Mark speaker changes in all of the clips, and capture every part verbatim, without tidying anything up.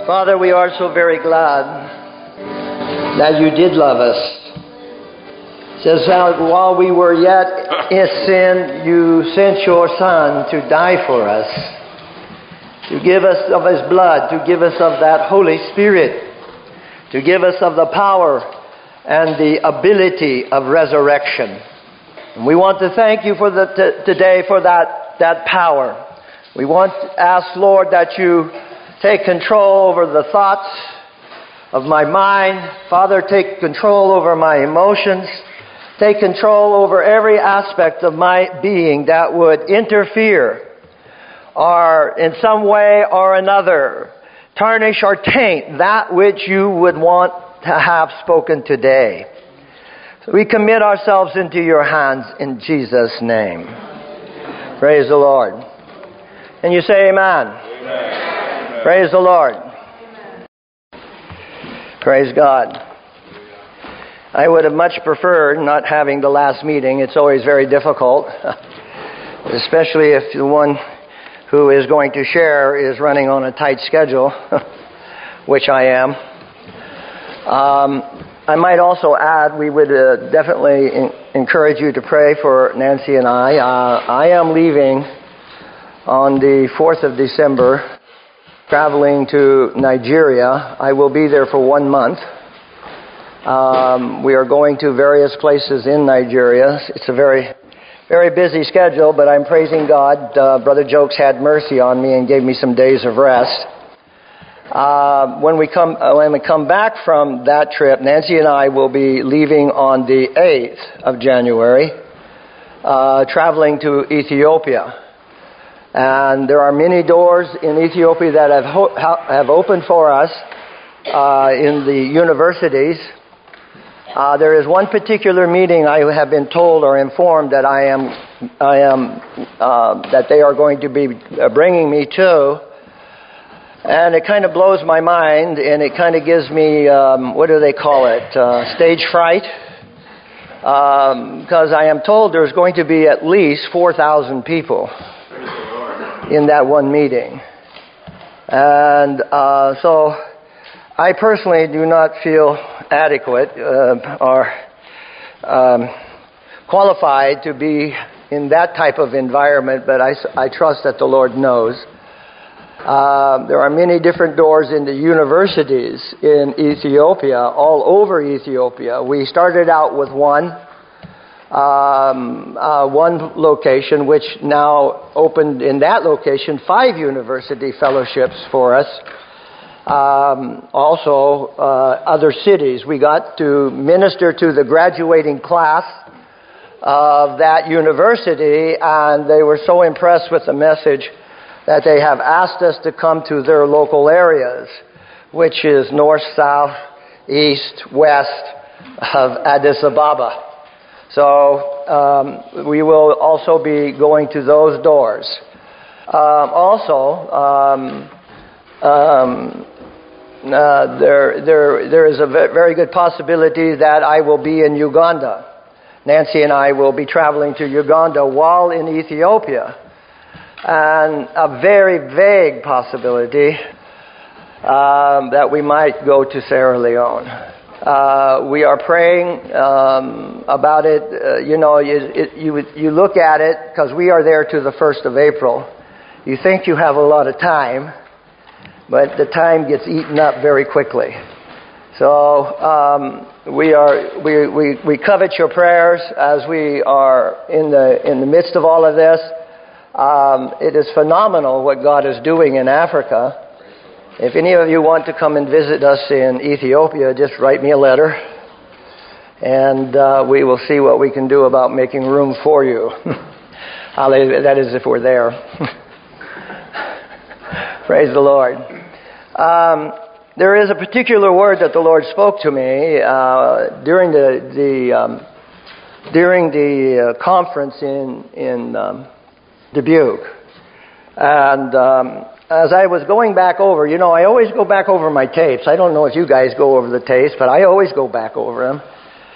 Speaker 1: Father, we are so very glad that you did love us. It says that while we were yet in sin, you sent your Son to die for us, to give us of His blood, to give us of that Holy Spirit, to give us of the power and the ability of resurrection. And we want to thank you for the t- today for that, that power. We want to ask, Lord, that you take control over the thoughts of my mind. Father, take control over my emotions. Take control over every aspect of my being that would interfere or in some way or another tarnish or taint that which you would want to have spoken today. So we commit ourselves into your hands in Jesus' name. Praise the Lord. And you say amen. Amen. Praise the Lord. Amen. Praise God. I would have much preferred not having the last meeting. It's always very difficult, especially if the one who is going to share is running on a tight schedule, which I am. Um, I might also add, we would uh, definitely in- encourage you to pray for Nancy and I. Uh, I am leaving on the fourth of December, traveling to Nigeria. I will be there for one month. Um, we are going to various places in Nigeria. It's a very, very busy schedule, but I'm praising God. Uh, Brother Jokes had mercy on me and gave me some days of rest. Uh, when we come, uh, when we come back from that trip, Nancy and I will be leaving on the eighth of January, uh, traveling to Ethiopia. And there are many doors in Ethiopia that have ho- have opened for us uh, in the universities. Uh, there is one particular meeting I have been told or informed that I am, I am, uh, that they are going to be bringing me to, and it kind of blows my mind, and it kind of gives me, um, what do they call it, uh, stage fright, because um, I am told there's going to be at least four thousand people in that one meeting, and uh, so I personally do not feel adequate uh, or um, qualified to be in that type of environment, but I, I trust that the Lord knows. Uh, there are many different doors in the universities in Ethiopia, all over Ethiopia. We started out with one, um, uh, one location, which now opened in that location five university fellowships for us. Um, also, uh, other cities. We got to minister to the graduating class of that university, and they were so impressed with the message that they have asked us to come to their local areas, which is north, south, east, west of Addis Ababa. So um, we will also be going to those doors. Um, also, um, um, uh, there, there, there is a very good possibility that I will be in Uganda. Nancy and I will be traveling to Uganda while in Ethiopia. And a very vague possibility um, that we might go to Sierra Leone. Uh, we are praying um, about it. Uh, you know, you, it, you you look at it, because we are there to the first of April. You think you have a lot of time, but the time gets eaten up very quickly. So um, we are we, we we covet your prayers as we are in the in the midst of all of this. Um, it is phenomenal what God is doing in Africa. If any of you want to come and visit us in Ethiopia, just write me a letter, and uh, we will see what we can do about making room for you. That is, if we're there. Praise the Lord. Um, there is a particular word that the Lord spoke to me uh, during the the um, during the uh, conference in in. Um, Dubuque. And um, as I was going back over, you know, I always go back over my tapes. I don't know if you guys go over the tapes, but I always go back over them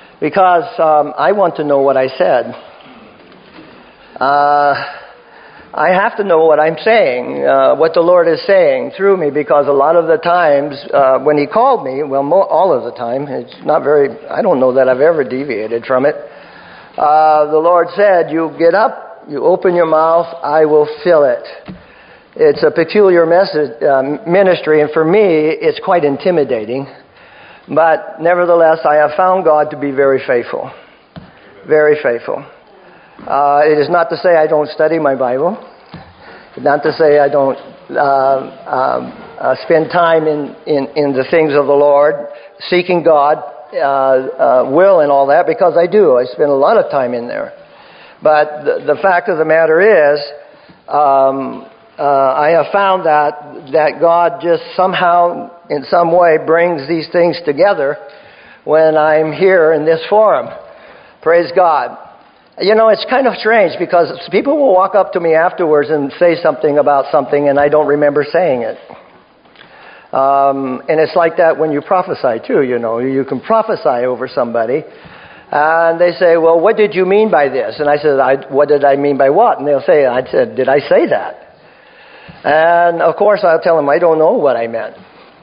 Speaker 1: because um, I want to know what I said. Uh, I have to know what I'm saying, uh, what the Lord is saying through me, because a lot of the times uh, when He called me, well, mo- all of the time, it's not very, I don't know that I've ever deviated from it. Uh, the Lord said, you get up, you open your mouth, I will fill it. It's a peculiar message, uh, ministry, and for me, it's quite intimidating. But nevertheless, I have found God to be very faithful. Very faithful. Uh, it is not to say I don't study my Bible. Not to say I don't uh, um, uh, spend time in, in, in the things of the Lord, seeking God, uh, uh, will and all that, because I do. I spend a lot of time in there. But the, the fact of the matter is, um, uh, I have found that that God just somehow, in some way, brings these things together when I'm here in this forum. Praise God. You know, it's kind of strange because people will walk up to me afterwards and say something about something and I don't remember saying it. Um, and it's like that when you prophesy too, you know. You can prophesy over somebody and they say, well, what did you mean by this? And I said, I, what did I mean by what? And they'll say, I said, did I say that? And of course I'll tell them, I don't know what I meant.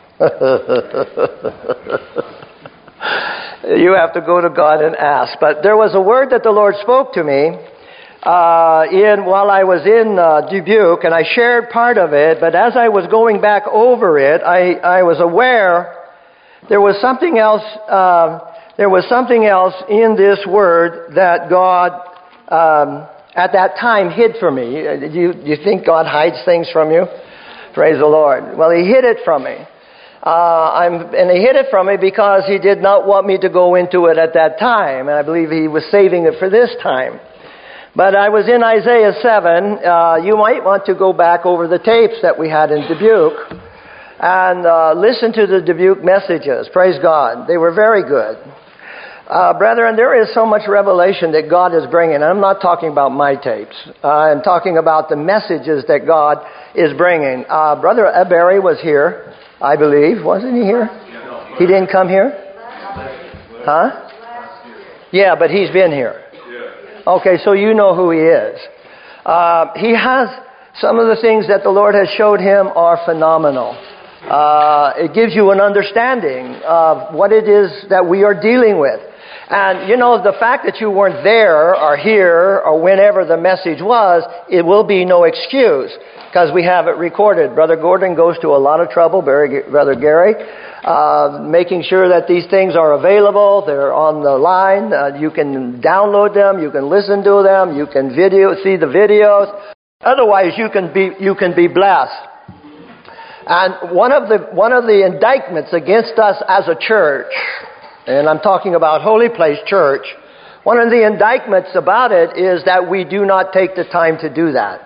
Speaker 1: You have to go to God and ask. But there was a word that the Lord spoke to me uh, in while I was in uh, Dubuque, and I shared part of it. But as I was going back over it, I, I was aware there was something else. Uh, there was something else in this word that God um, at that time hid from me. You you think God hides things from you? Praise the Lord. Well, He hid it from me. Uh, I'm, and He hid it from me because He did not want me to go into it at that time. And I believe He was saving it for this time. But I was in Isaiah seven. Uh, you might want to go back over the tapes that we had in Dubuque and uh, listen to the Dubuque messages. Praise God. They were very good. Uh, brethren, there is so much revelation that God is bringing. I'm not talking about my tapes. Uh, I'm talking about the messages that God is bringing. Uh, Brother Barry was here, I believe. Wasn't he here? He didn't come here? Huh? Yeah, but he's been here. Okay, so you know who he is. Uh, he has some of the things that the Lord has showed him are phenomenal. Uh, it gives you an understanding of what it is that we are dealing with. And, you know, the fact that you weren't there or here or whenever the message was, it will be no excuse because we have it recorded. Brother Gordon goes to a lot of trouble, Brother Gary, uh, making sure that these things are available. They're on the line. Uh, you can download them. You can listen to them. You can video, see the videos. Otherwise, you can be, you can be blessed. And one of the, one of the indictments against us as a church, and I'm talking about Holy Place Church, one of the indictments about it is that we do not take the time to do that.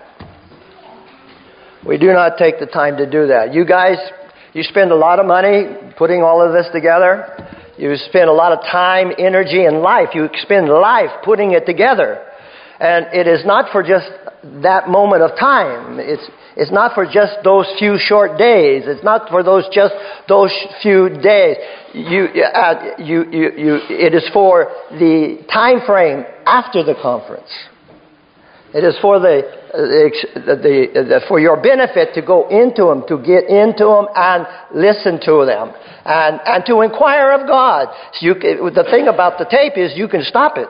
Speaker 1: We do not take the time to do that. You guys, you spend a lot of money putting all of this together. You spend a lot of time, energy, and life. You spend life putting it together. And it is not for just that moment of time. It's it's not for just those few short days. It's not for those just those few days. You uh, you you you. It is for the time frame after the conference. It is for the the, the, the for your benefit to go into them, to get into them, and listen to them, and and to inquire of God. So you, the thing about the tape is you can stop it.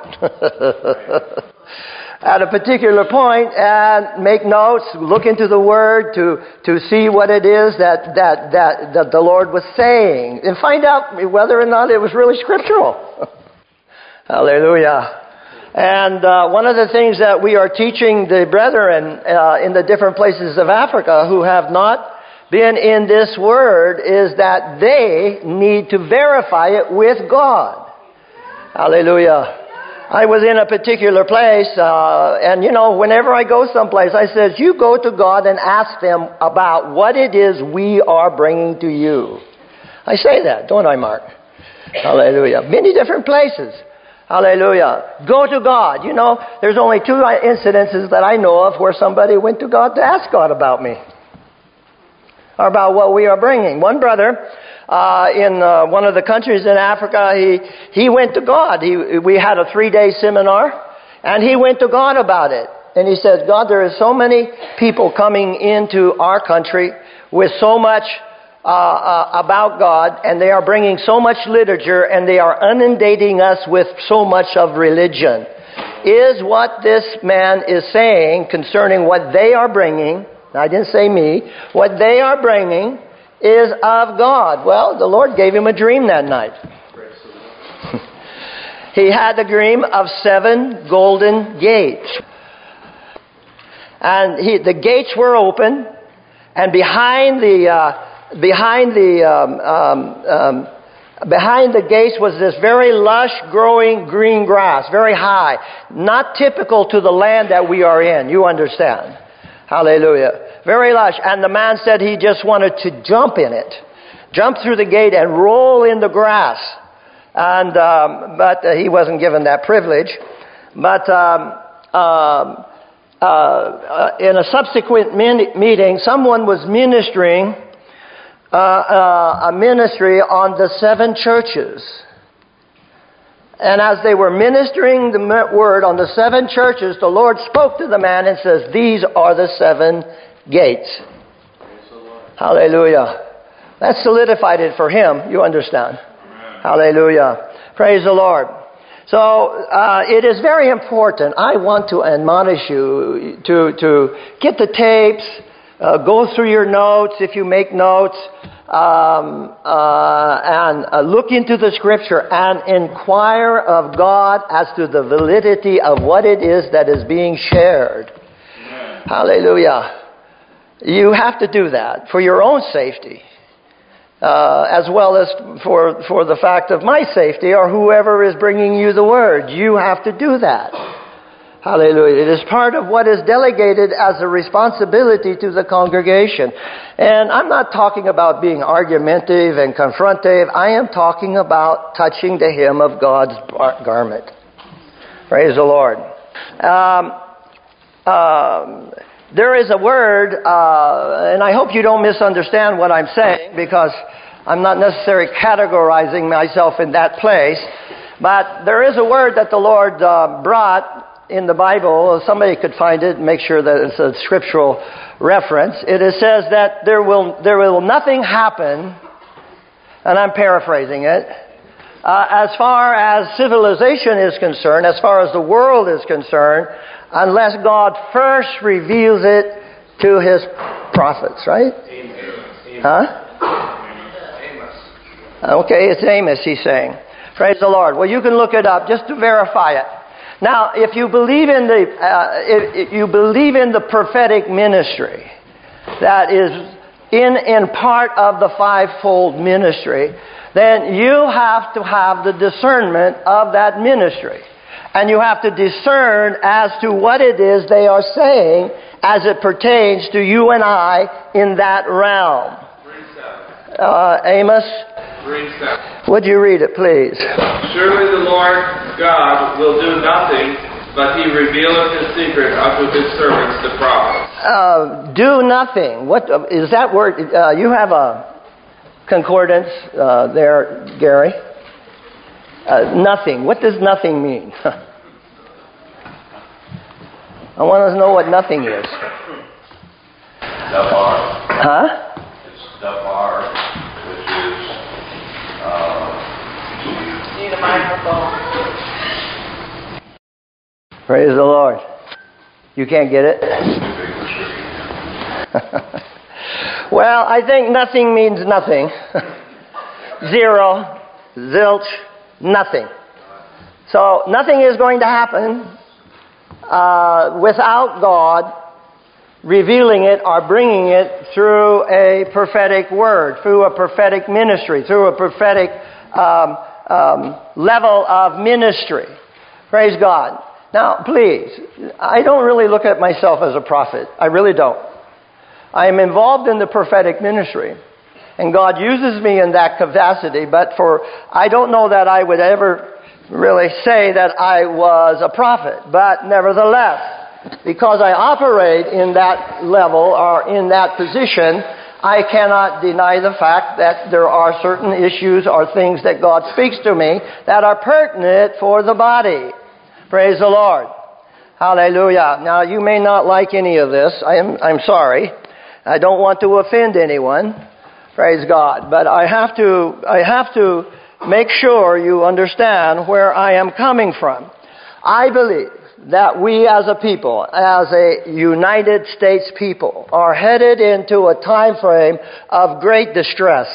Speaker 1: At a particular point and make notes, look into the Word to, to see what it is that, that, that, that the Lord was saying and find out whether or not it was really scriptural. Hallelujah. And uh, one of the things that we are teaching the brethren uh, in the different places of Africa who have not been in this Word is that they need to verify it with God. Hallelujah. I was in a particular place, uh, and you know, whenever I go someplace, I says, you go to God and ask them about what it is we are bringing to you. I say that, don't I, Mark? Hallelujah. Many different places. Hallelujah. Go to God. You know, there's only two incidences that I know of where somebody went to God to ask God about me, or about what we are bringing. One brother, Uh, in uh, one of the countries in Africa, he he went to God. He, we had a three-day seminar, and he went to God about it. And he says, God, there is so many people coming into our country with so much uh, uh, about God, and they are bringing so much literature, and they are inundating us with so much of religion. Is what this man is saying concerning what they are bringing, I didn't say me, what they are bringing is of God? Well, the Lord gave him a dream that night. He had the dream of seven golden gates. And he, the gates were open, and behind the uh, behind the um, um, um, behind the gates was this very lush, growing green grass, very high, not typical to the land that we are in. You understand? Hallelujah. Very lush. And the man said he just wanted to jump in it, jump through the gate and roll in the grass. And um, but uh, he wasn't given that privilege. But um, um, Uh, uh, in a subsequent min- meeting, someone was ministering uh, uh, a ministry on the seven churches. And as they were ministering the word on the seven churches, the Lord spoke to the man and says, these are the seven gates. Hallelujah. That solidified it for him, you understand. Amen. Hallelujah. Praise the Lord. So uh, it is very important. I want to admonish you to to get the tapes, uh, go through your notes if you make notes, um, uh, and uh, look into the Scripture and inquire of God as to the validity of what it is that is being shared. Amen. Hallelujah. You have to do that for your own safety. Uh, as well as for for the fact of my safety or whoever is bringing you the word. You have to do that. Hallelujah. It is part of what is delegated as a responsibility to the congregation. And I'm not talking about being argumentative and confrontive. I am talking about touching the hem of God's garment. Praise the Lord. Um, um, There is a word, uh, and I hope you don't misunderstand what I'm saying, because I'm not necessarily categorizing myself in that place. But there is a word that the Lord uh, brought in the Bible. Somebody could find it and make sure that it's a scriptural reference. It says that there will there will nothing happen, and I'm paraphrasing it, uh, as far as civilization is concerned, as far as the world is concerned, unless God first reveals it to His prophets, right? Amen. Huh? Amos. Okay, it's Amos, he's saying. Praise the Lord. Well, you can look it up just to verify it. Now, if you believe in the uh, if, if you believe in the prophetic ministry, that is in in part of the fivefold ministry, then you have to have the discernment of that ministry. And you have to discern as to what it is they are saying as it pertains to you and I in that realm. Uh, Amos, would you read it, please?
Speaker 2: Surely the Lord God will do nothing, but He revealeth His secret unto His servants the prophets.
Speaker 1: Uh, do nothing. What uh, is that word? Uh, you have a concordance uh, there, Gary. Uh, nothing. What does nothing mean? I want to know what nothing is.
Speaker 3: Dabar.
Speaker 1: Huh?
Speaker 3: It's dabar, which is. Uh,
Speaker 4: Need a microphone.
Speaker 1: Praise the Lord. You can't get it? Well, I think nothing means nothing. Zero, zilch, nothing. So nothing is going to happen uh, without God revealing it or bringing it through a prophetic word, through a prophetic ministry, through a prophetic um, um, level of ministry. Praise God. Now, please, I don't really look at myself as a prophet. I really don't. I am involved in the prophetic ministry, and God uses me in that capacity, but for I don't know that I would ever really say that I was a prophet. But nevertheless, because I operate in that level or in that position, I cannot deny the fact that there are certain issues or things that God speaks to me that are pertinent for the body. Praise the Lord. Hallelujah. Now, you may not like any of this. I am, I'm sorry. I don't want to offend anyone. Praise God. But I have to, I have to make sure you understand where I am coming from. I believe that we as a people, as a United States people, are headed into a time frame of great distress.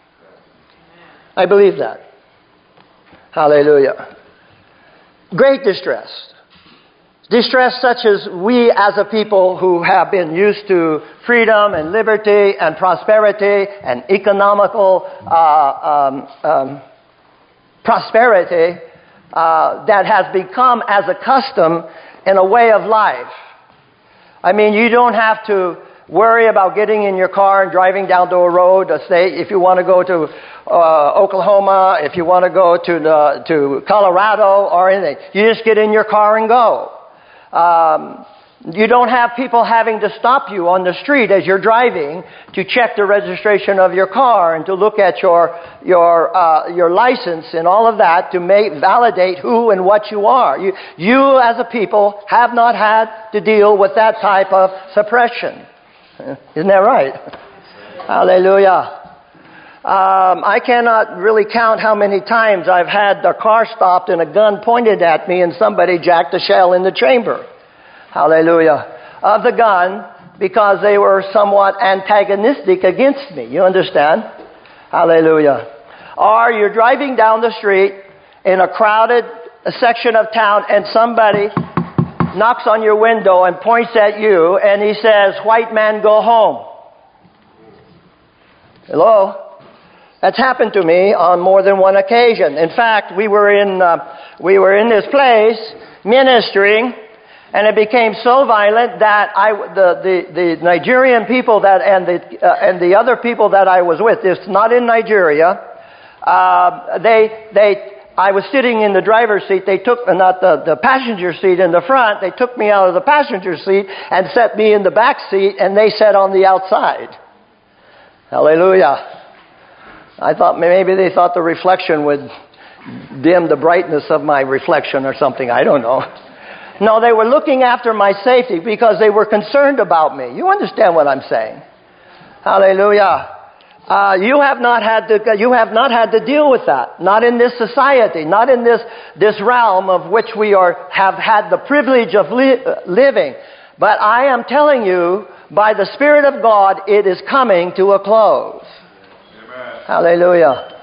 Speaker 1: I believe that. Hallelujah. Great distress. Distress such as we as a people who have been used to freedom and liberty and prosperity and economical uh, um, um, prosperity uh, that has become as a custom in a way of life. I mean, you don't have to worry about getting in your car and driving down to a road, a state. If you want to go to uh, Oklahoma, if you want to go to the, to Colorado or anything, you just get in your car and go. Um, you don't have people having to stop you on the street as you're driving to check the registration of your car and to look at your your uh, your license and all of that to make validate who and what you are. You you as a people have not had to deal with that type of suppression. Isn't that right? Hallelujah. Um, I cannot really count how many times I've had the car stopped and a gun pointed at me and somebody jacked a shell in the chamber. Hallelujah. Of the gun because they were somewhat antagonistic against me. You understand? Hallelujah. Or you're driving down the street in a crowded section of town and somebody knocks on your window and points at you and he says, "White man, go home." Hello? That's happened to me on more than one occasion. In fact, we were in uh, we were in this place ministering, and it became so violent that I the the, the Nigerian people that and the uh, and the other people that I was with. It's not in Nigeria. Uh, they they. I was sitting in the driver's seat. They took, uh, not the, the passenger seat in the front. They took me out of the passenger seat and set me in the back seat, and they sat on the outside. Hallelujah. I thought maybe they thought the reflection would dim the brightness of my reflection or something. I don't know. No, they were looking after my safety because they were concerned about me. You understand what I'm saying? Hallelujah. Uh, you have not had to. You have not had to deal with that. Not in this society. Not in this this realm of which we are have had the privilege of li- living. But I am telling you, by the Spirit of God, it is coming to a close. Amen. Hallelujah.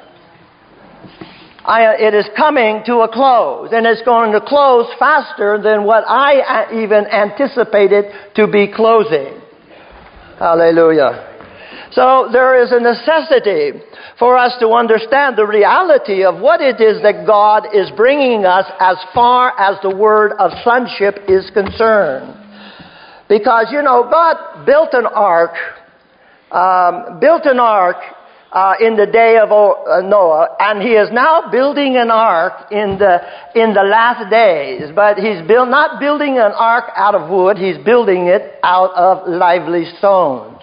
Speaker 1: I, it is coming to a close, and it's going to close faster than what I even anticipated to be closing. Hallelujah. So there is a necessity for us to understand the reality of what it is that God is bringing us as far as the word of sonship is concerned. Because, you know, God built an ark, um, built an ark uh, in the day of Noah, and He is now building an ark in the in the last days. But He's build, not building an ark out of wood; He's building it out of lively stones.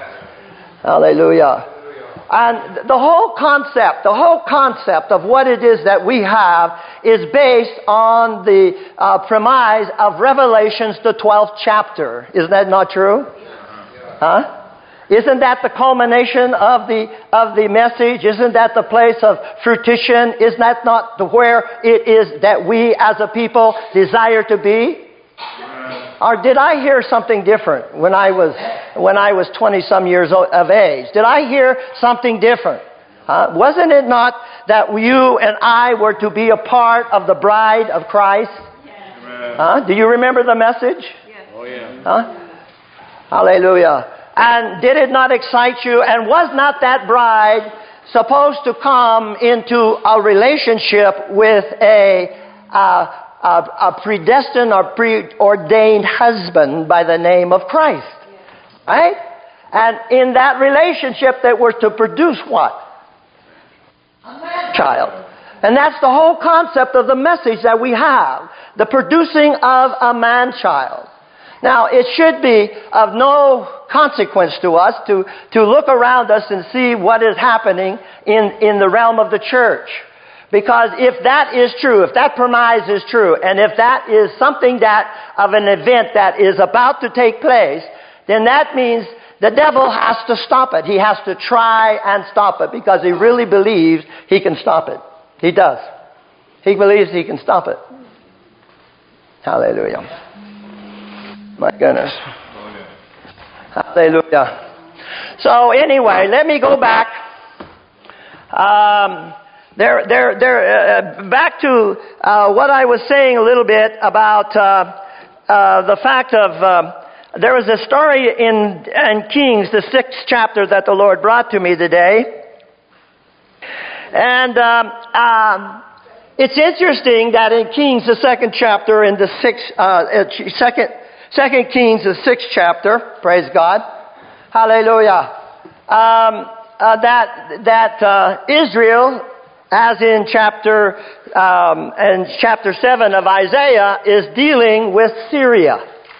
Speaker 1: Hallelujah. And the whole concept, the whole concept of what it is that we have is based on the uh, premise of Revelations, the twelfth chapter. Isn't that not true? Huh? Isn't that the culmination of the of the message? Isn't that the place of fruition? Isn't that not the where it is that we as a people desire to be? Or did I hear something different when I was when I was twenty some years of age? Did I hear something different? Uh, wasn't it not that you and I were to be a part of the bride of Christ? Yes. Huh? Do you remember the message? Yes. Oh yeah. Huh? Hallelujah. And did it not excite you? And was not that bride supposed to come into a relationship with a uh, A, a predestined or preordained husband by the name of Christ? Right? And in that relationship that we're to produce what? A man-child. And that's the whole concept of the message that we have. The producing of a man-child. Now, it should be of no consequence to us to, to look around us and see what is happening in, in the realm of the church. Because if that is true, if that premise is true, and if that is something that, of an event that is about to take place, then that means the devil has to stop it. He has to try and stop it because he really believes he can stop it. He does. He believes he can stop it. Hallelujah. My goodness. Hallelujah. So anyway, let me go back. Um, there, there, there. Uh, back to uh, what I was saying a little bit about uh, uh, the fact of uh, there was a story in, in Kings, the sixth chapter, that the Lord brought to me today, and um, um, it's interesting that in Kings, the second chapter, in the sixth, uh, second, second Kings, the sixth chapter, praise God, hallelujah. Um, uh, that that uh, Israel, as in chapter um, and chapter seven of Isaiah, is dealing with Syria.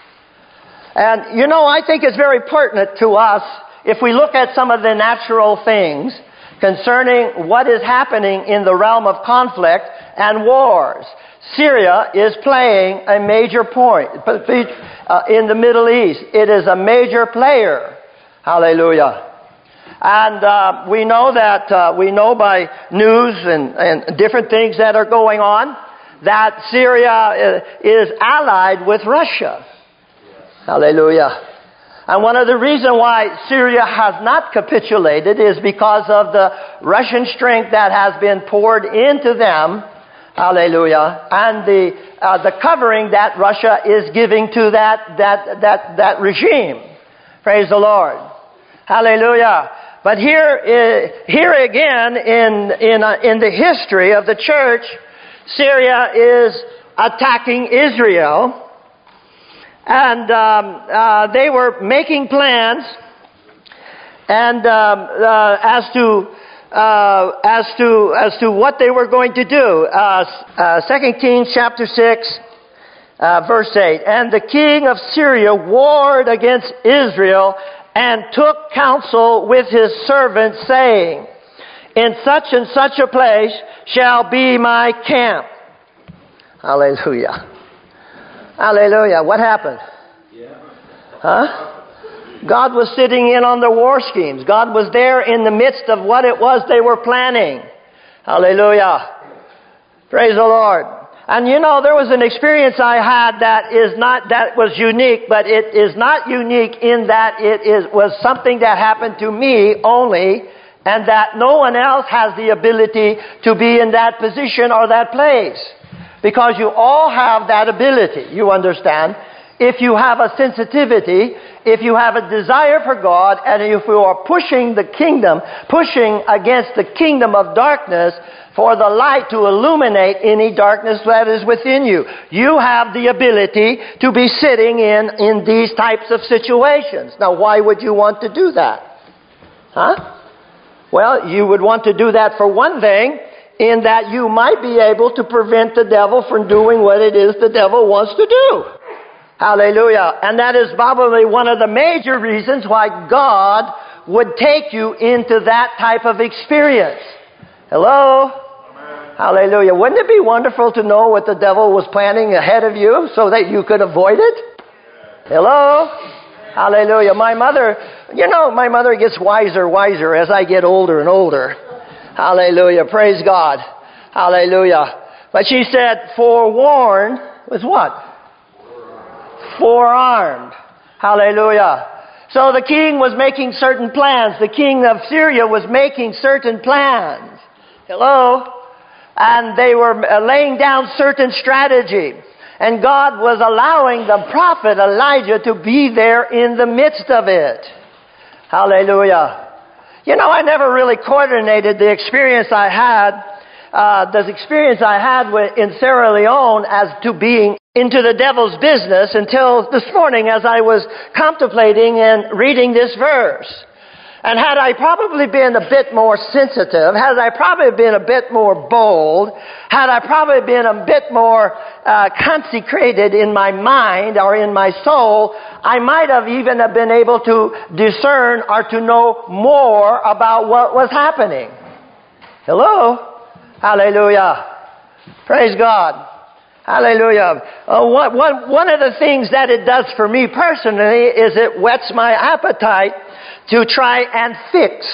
Speaker 1: And you know, I think it's very pertinent to us if we look at some of the natural things concerning what is happening in the realm of conflict and wars. Syria is playing a major point uh, in the Middle East. It is a major player. Hallelujah. And uh, we know that, uh, we know by news and, and different things that are going on, that Syria is allied with Russia. Hallelujah. And one of the reasons why Syria has not capitulated is because of the Russian strength that has been poured into them. Hallelujah. And the uh, the covering that Russia is giving to that that that that regime. Praise the Lord. Hallelujah. But here uh, here again in in uh, in the history of the church, Syria is attacking Israel. And um, uh, they were making plans, and um, uh, as to uh, as to as to what they were going to do. Uh, uh, Second Kings chapter six, uh, verse eight. And the king of Syria warred against Israel, and took counsel with his servants, saying, "In such and such a place shall be my camp." Hallelujah. Hallelujah. What happened? Huh? God was sitting in on the war schemes. God was there in the midst of what it was they were planning. Hallelujah. Praise the Lord. And you know, there was an experience I had that is not, that was unique, but it is not unique in that it is, was something that happened to me only, and that no one else has the ability to be in that position or that place. Because you all have that ability, you understand. If you have a sensitivity, if you have a desire for God, and if you are pushing the kingdom, pushing against the kingdom of darkness for the light to illuminate any darkness that is within you, you have the ability to be sitting in, in these types of situations. Now, why would you want to do that? Huh? Well, you would want to do that for one thing, in that you might be able to prevent the devil from doing what it is the devil wants to do. Hallelujah. And that is probably one of the major reasons why God would take you into that type of experience. Hello? Amen. Hallelujah. Wouldn't it be wonderful to know what the devil was planning ahead of you so that you could avoid it? Hello? Hallelujah. My mother, you know, my mother gets wiser, wiser as I get older and older. Hallelujah. Praise God. Hallelujah. But she said, forewarned was what? Forearmed. Hallelujah. So the king was making certain plans. The king of Syria was making certain plans. Hello? And they were laying down certain strategy. And God was allowing the prophet Elijah to be there in the midst of it. Hallelujah. You know, I never really coordinated the experience I had, uh, the experience I had with, in Sierra Leone as to being into the devil's business until this morning as I was contemplating and reading this verse. And had I probably been a bit more sensitive, had I probably been a bit more bold, had I probably been a bit more uh, consecrated in my mind or in my soul, I might have even have been able to discern or to know more about what was happening. Hello? Hallelujah. Praise God. Hallelujah. Uh, one, one, one of the things that it does for me personally is it whets my appetite to try and fix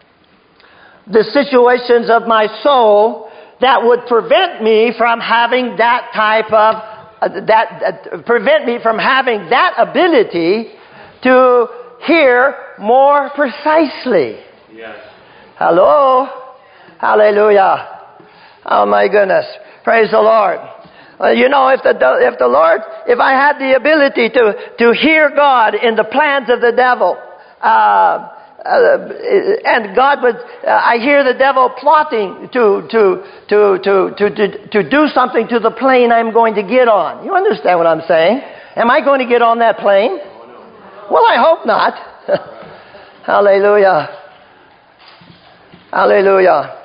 Speaker 1: the situations of my soul that would prevent me from having that type of, uh, that uh, prevent me from having that ability to hear more precisely.
Speaker 2: Yes.
Speaker 1: Hello? Hallelujah. Oh my goodness. Praise the Lord. Uh, you know, if the if the Lord, if I had the ability to, to hear God in the plans of the devil, uh, uh, and God would, uh, I hear the devil plotting to to, to to to to to do something to the plane I'm going to get on. You understand what I'm saying? Am I going to get on that plane? Well, I hope not. Hallelujah. Hallelujah.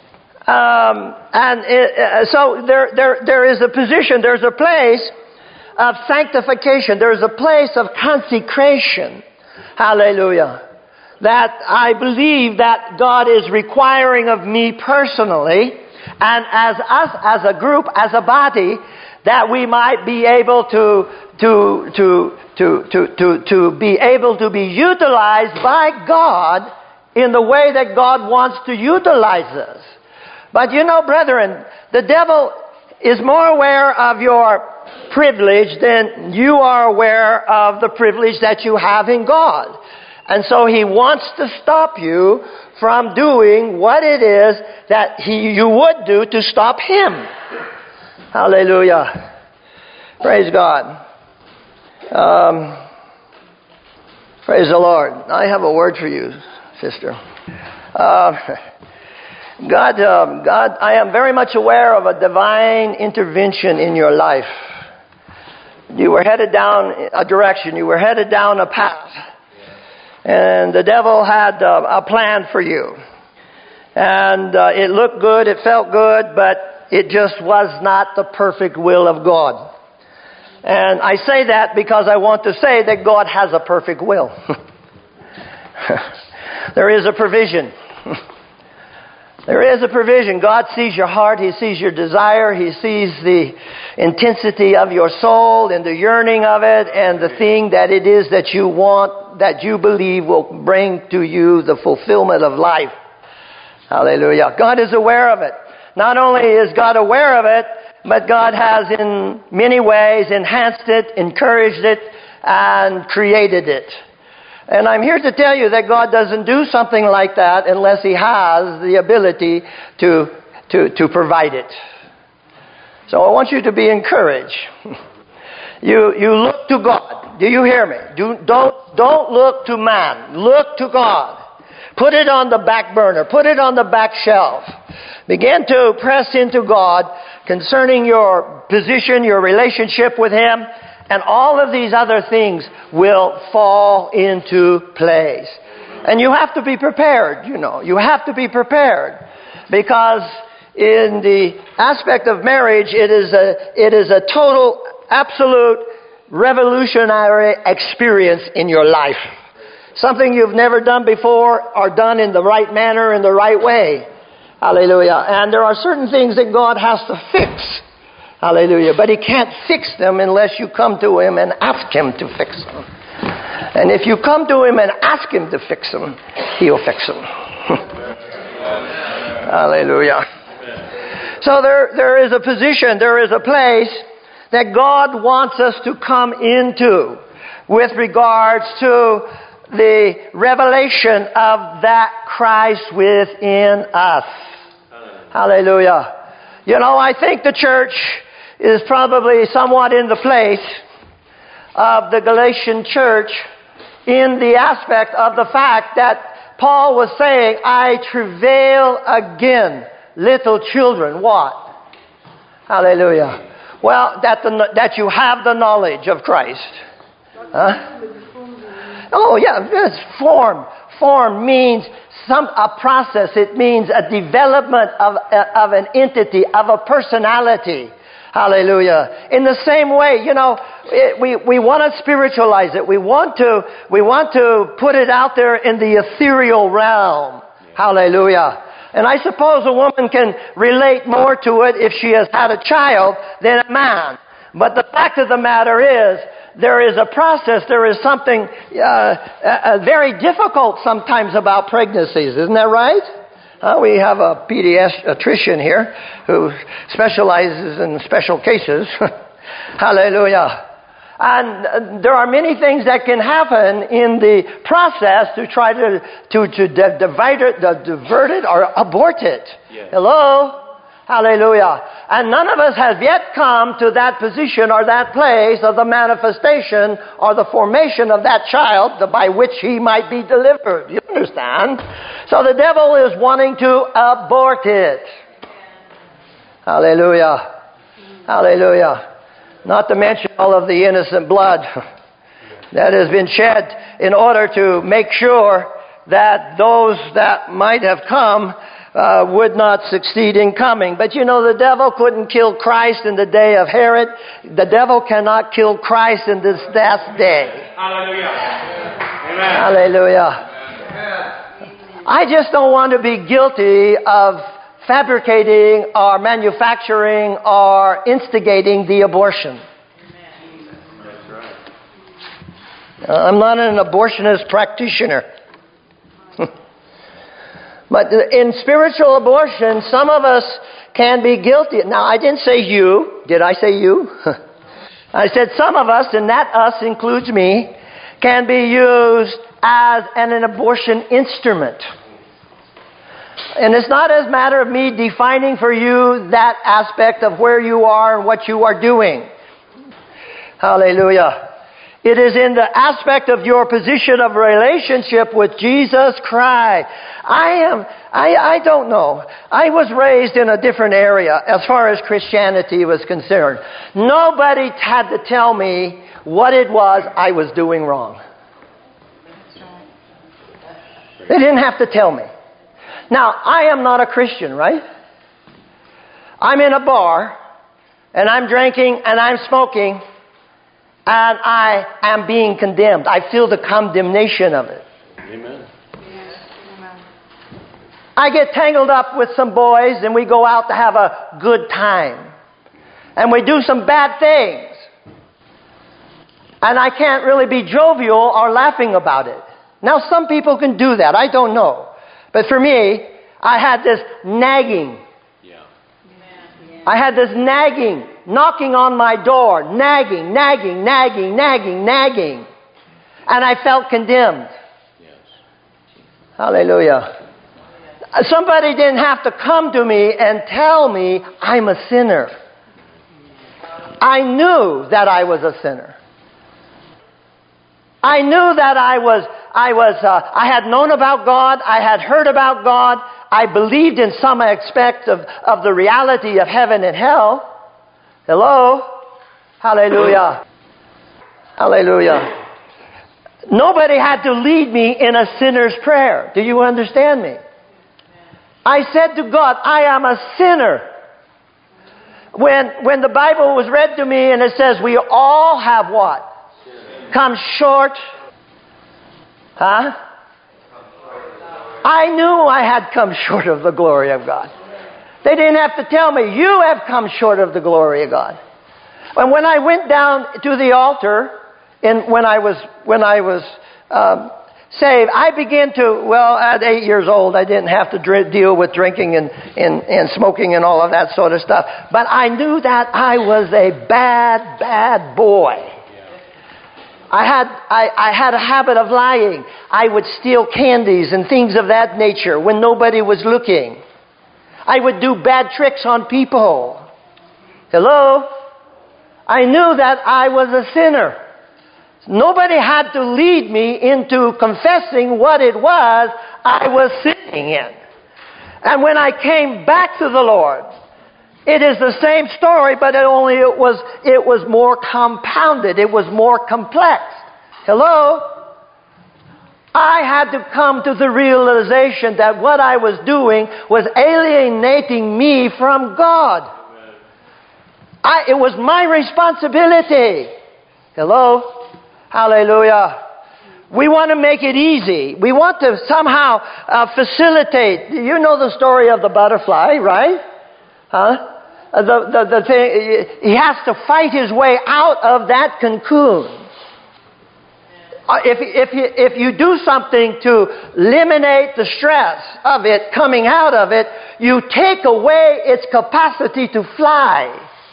Speaker 1: Um, and it, uh, so there, there, there is a position, there's a place of sanctification, there's a place of consecration. Hallelujah. That I believe that God is requiring of me personally, and as us, as a group, as a body, that we might be able to, to, to, to, to, to, to be able to be utilized by God in the way that God wants to utilize us. But you know, brethren, the devil is more aware of your privilege than you are aware of the privilege that you have in God. And so he wants to stop you from doing what it is that he, you would do to stop him. Hallelujah. Praise God. Um, praise the Lord. I have a word for you, sister. Uh, God, uh, God, I am very much aware of a divine intervention in your life. You were headed down a direction. You were headed down a path. And the devil had uh, a plan for you. And uh, it looked good, it felt good, but it just was not the perfect will of God. And I say that because I want to say that God has a perfect will. There is a provision. There is a provision. God sees your heart. He sees your desire. He sees the intensity of your soul and the yearning of it and the thing that it is that you want, that you believe will bring to you the fulfillment of life. Hallelujah. God is aware of it. Not only is God aware of it, but God has in many ways enhanced it, encouraged it, and created it. And I'm here to tell you that God doesn't do something like that unless He has the ability to, to, to provide it. So I want you to be encouraged. You, you look to God. Do you hear me? Do, don't, don't look to man. Look to God. Put it on the back burner. Put it on the back shelf. Begin to press into God concerning your position, your relationship with Him. And all of these other things will fall into place. And you have to be prepared, you know. You have to be prepared. Because in the aspect of marriage, it is a, it is a total, absolute, revolutionary experience in your life. Something you've never done before or done in the right manner, in the right way. Hallelujah. And there are certain things that God has to fix. Hallelujah. But He can't fix them unless you come to Him and ask Him to fix them. And if you come to Him and ask Him to fix them, He'll fix them. Hallelujah. So there, there is a position, there is a place that God wants us to come into with regards to the revelation of that Christ within us. Hallelujah. You know, I think the church is probably somewhat in the place of the Galatian church in the aspect of the fact that Paul was saying, I travail again, little children. What? Hallelujah. Well, that, the, that you have the knowledge of Christ. Huh? Oh, yeah, yes, form. Form means some a process. It means a development of, of an entity, of a personality. Hallelujah. In the same way, you know, it, we, we want to spiritualize it. We want to, we want to put it out there in the ethereal realm. Hallelujah. And I suppose a woman can relate more to it if she has had a child than a man. But the fact of the matter is, there is a process, there is something uh, uh, very difficult sometimes about pregnancies. Isn't that right? Uh, we have a pediatrician here who specializes in special cases. Hallelujah. And uh, there are many things that can happen in the process to try to to, to de- divide it, de- divert it or abort it. Yes. Hello? Hallelujah. And none of us has yet come to that position or that place of the manifestation or the formation of that child by which he might be delivered. You understand? So the devil is wanting to abort it. Hallelujah. Hallelujah. Not to mention all of the innocent blood that has been shed in order to make sure that those that might have come Uh, would not succeed in coming. But you know, the devil couldn't kill Christ in the day of Herod. The devil cannot kill Christ in this last day.
Speaker 2: Hallelujah. Amen.
Speaker 1: Hallelujah. I just don't want to be guilty of fabricating or manufacturing or instigating the abortion.
Speaker 2: That's right.
Speaker 1: Uh, I'm not an abortionist practitioner. But in spiritual abortion, some of us can be guilty. Now, I didn't say you. Did I say you? I said some of us, and that us includes me, can be used as an, an abortion instrument. And it's not as a matter of me defining for you that aspect of where you are and what you are doing. Hallelujah. It is in the aspect of your position of relationship with Jesus Christ. I am, I, I don't know. I was raised in a different area as far as Christianity was concerned. Nobody had to tell me what it was I was doing wrong. They didn't have to tell me. Now, I am not a Christian, right? I'm in a bar, and I'm drinking, and I'm smoking, and I am being condemned. I feel the condemnation of it.
Speaker 3: Amen.
Speaker 1: I get tangled up with some boys and we go out to have a good time. And we do some bad things. And I can't really be jovial or laughing about it. Now some people can do that. I don't know. But for me, I had this nagging.
Speaker 3: Yeah.
Speaker 1: I had this nagging. Knocking on my door, nagging, nagging, nagging, nagging, nagging. And I felt condemned.
Speaker 3: Yes.
Speaker 1: Hallelujah. Somebody didn't have to come to me and tell me I'm a sinner. I knew that I was a sinner. I knew that I was, I was, uh, I had known about God. I had heard about God. I believed in some aspect of, of the reality of heaven and hell. Hello? Hallelujah. Hallelujah. Nobody had to lead me in a sinner's prayer. Do you understand me? I said to God, I am a sinner. When, when the Bible was read to me and it says we all have what? Come short. Huh? I knew I had come short of the glory of God. They didn't have to tell me, you have come short of the glory of God. And when I went down to the altar, and when I was when I was um, saved, I began to, well, at eight years old, I didn't have to dr- deal with drinking and, and, and smoking and all of that sort of stuff. But I knew that I was a bad, bad boy. I had I, I had a habit of lying. I would steal candies and things of that nature when nobody was looking. I would do bad tricks on people. Hello? I knew that I was a sinner. Nobody had to lead me into confessing what it was I was sinning in. And when I came back to the Lord, it is the same story, but it only it was it was more compounded. It was more complex. Hello? I had to come to the realization that what I was doing was alienating me from God. I, it was my responsibility. Hello? Hallelujah. We want to make it easy. We want to somehow uh, facilitate. You know the story of the butterfly, right? Huh? Uh, the, the, the thing, he has to fight his way out of that cocoon. Uh, if, if, if you do something to eliminate the stress of it coming out of it, you take away its capacity to fly.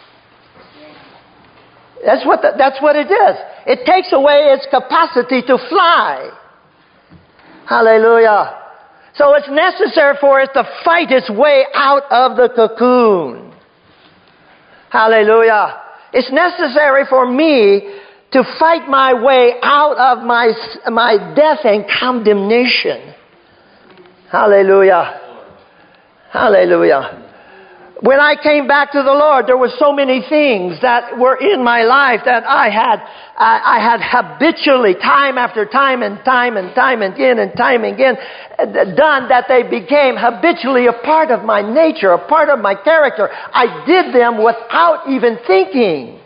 Speaker 1: That's what, the, that's what it is. It takes away its capacity to fly. Hallelujah. So it's necessary for it to fight its way out of the cocoon. Hallelujah. It's necessary for me to fight my way out of my, my death and condemnation. Hallelujah. Hallelujah. When I came back to the Lord, there were so many things that were in my life that I had, I, I had habitually, time after time and time and time and again and time again, done, that they became habitually a part of my nature, a part of my character. I did them without even thinking.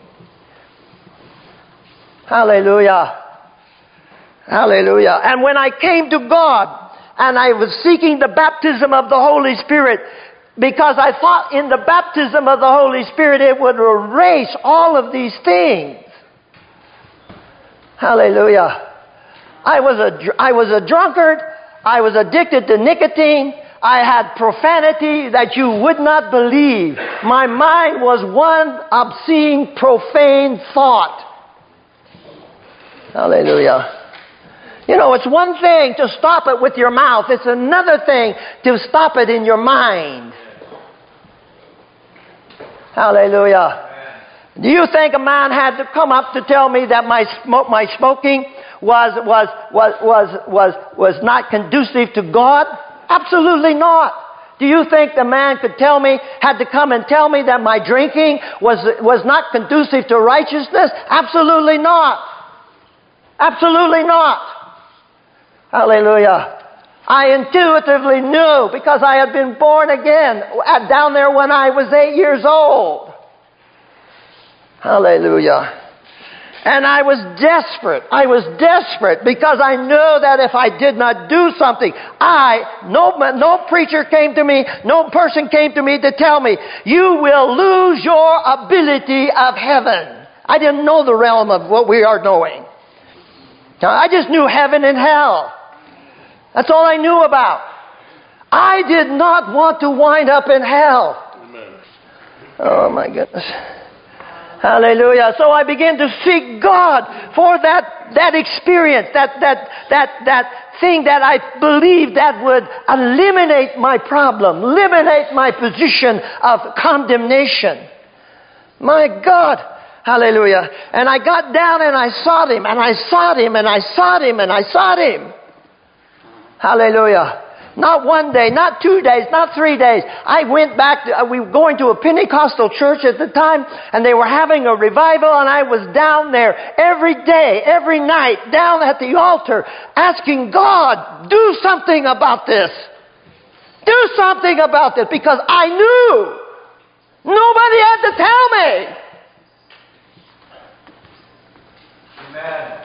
Speaker 1: Hallelujah. Hallelujah. And when I came to God and I was seeking the baptism of the Holy Spirit, because I thought in the baptism of the Holy Spirit it would erase all of these things. Hallelujah. I was a, I was a drunkard. I was addicted to nicotine. I had profanity that you would not believe. My mind was one obscene, profane thought. Hallelujah. You know, it's one thing to stop it with your mouth. It's another thing to stop it in your mind. Hallelujah. Do you think a man had to come up to tell me that my smoke, my smoking was, was, was, was, was, was not conducive to God? Absolutely not. Do you think the man could tell me, had to come and tell me that my drinking was, was not conducive to righteousness? Absolutely not. Absolutely not. Hallelujah. I intuitively knew because I had been born again down there when I was eight years old. Hallelujah. And I was desperate. I was desperate because I knew that if I did not do something, I, no, no preacher came to me, no person came to me to tell me, you will lose your ability of heaven. I didn't know the realm of what we are knowing. I just knew heaven and hell. That's all I knew about. I did not want to wind up in hell. Amen. Oh my goodness. Hallelujah. So I began to seek God for that, that experience, that, that, that, that thing that I believed that would eliminate my problem, eliminate my position of condemnation. My God. Hallelujah. And I got down and I sought Him, and I sought Him, and I sought Him, and I sought Him. Hallelujah. Not one day, not two days, not three days. I went back, to, we were going to a Pentecostal church at the time, and they were having a revival, and I was down there every day, every night, down at the altar, asking God, do something about this. Do something about this, because I knew. Nobody had to tell me. Amen.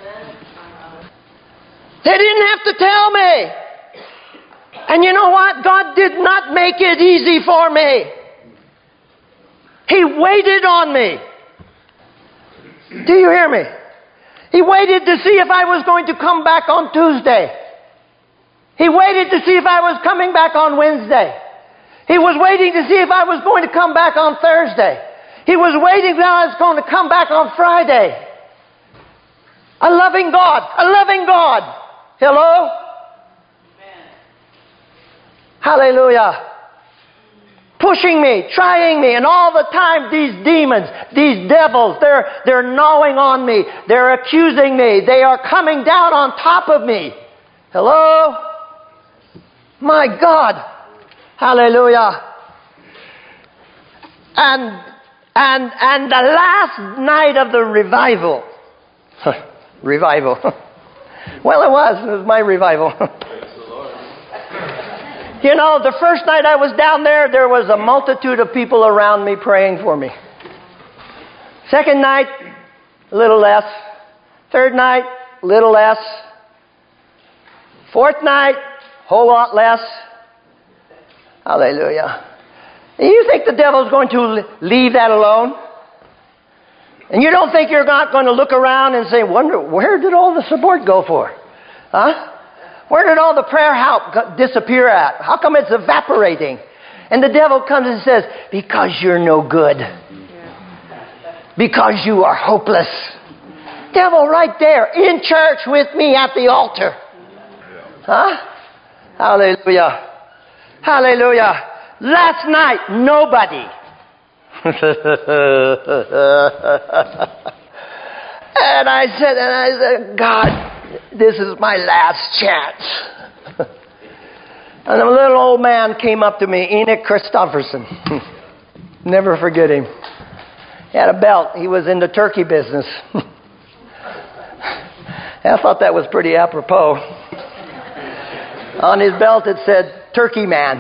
Speaker 1: They didn't have to tell me. And you know what? God did not make it easy for me. He waited on me. Do you hear me? He waited to see if I was going to come back on Tuesday. He waited to see if I was coming back on Wednesday. He was waiting to see if I was going to come back on Thursday. He was waiting if I was going to come back on Friday. A loving God. A loving God. Hello? Amen. Hallelujah. Pushing me, trying me, and all the time these demons, these devils, they're, they're gnawing on me. They're accusing me. They are coming down on top of me. Hello? My God. Hallelujah. And, and, and the last night of the revival. Revival. Well, it was. It was my revival. You know, the first night I was down there, there was a multitude of people around me praying for me. Second night, a little less. Third night, a little less. Fourth night, whole lot less. Hallelujah. And you think the devil's going to leave that alone? And you don't think you're not going to look around and say, wonder, where did all the support go for? Huh? Where did all the prayer help disappear at? How come it's evaporating? And the devil comes and says, because you're no good. Because you are hopeless. Devil right there in church with me at the altar. Huh? Hallelujah. Hallelujah. Last night, nobody. And I said, and I said, God, this is my last chance. And a little old man came up to me, Enoch Christofferson. Never forget him. He had a belt. He was in the turkey business. I thought that was pretty apropos. On his belt it said, Turkey Man.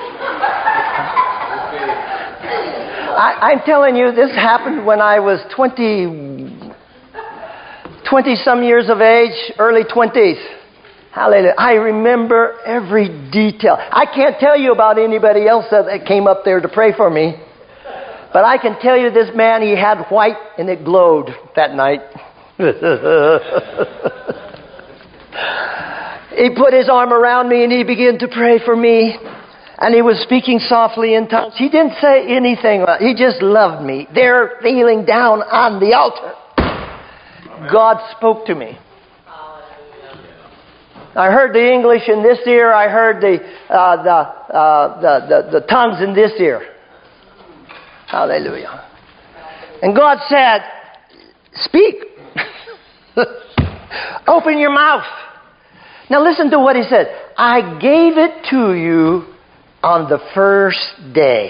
Speaker 1: I, I'm telling you, this happened when I was twenty, twenty some years of age, early twenties. Hallelujah. I remember every detail. I can't tell you about anybody else that came up there to pray for me. But I can tell you this man, he had white and it glowed that night. He put his arm around me and he began to pray for me. And he was speaking softly in tongues. He didn't say anything. He just loved me. There, kneeling down on the altar. God spoke to me. I heard the English in this ear. I heard the uh, the, uh, the the the tongues in this ear. Hallelujah. And God said, speak. Open your mouth. Now listen to what he said. I gave it to you on the first day.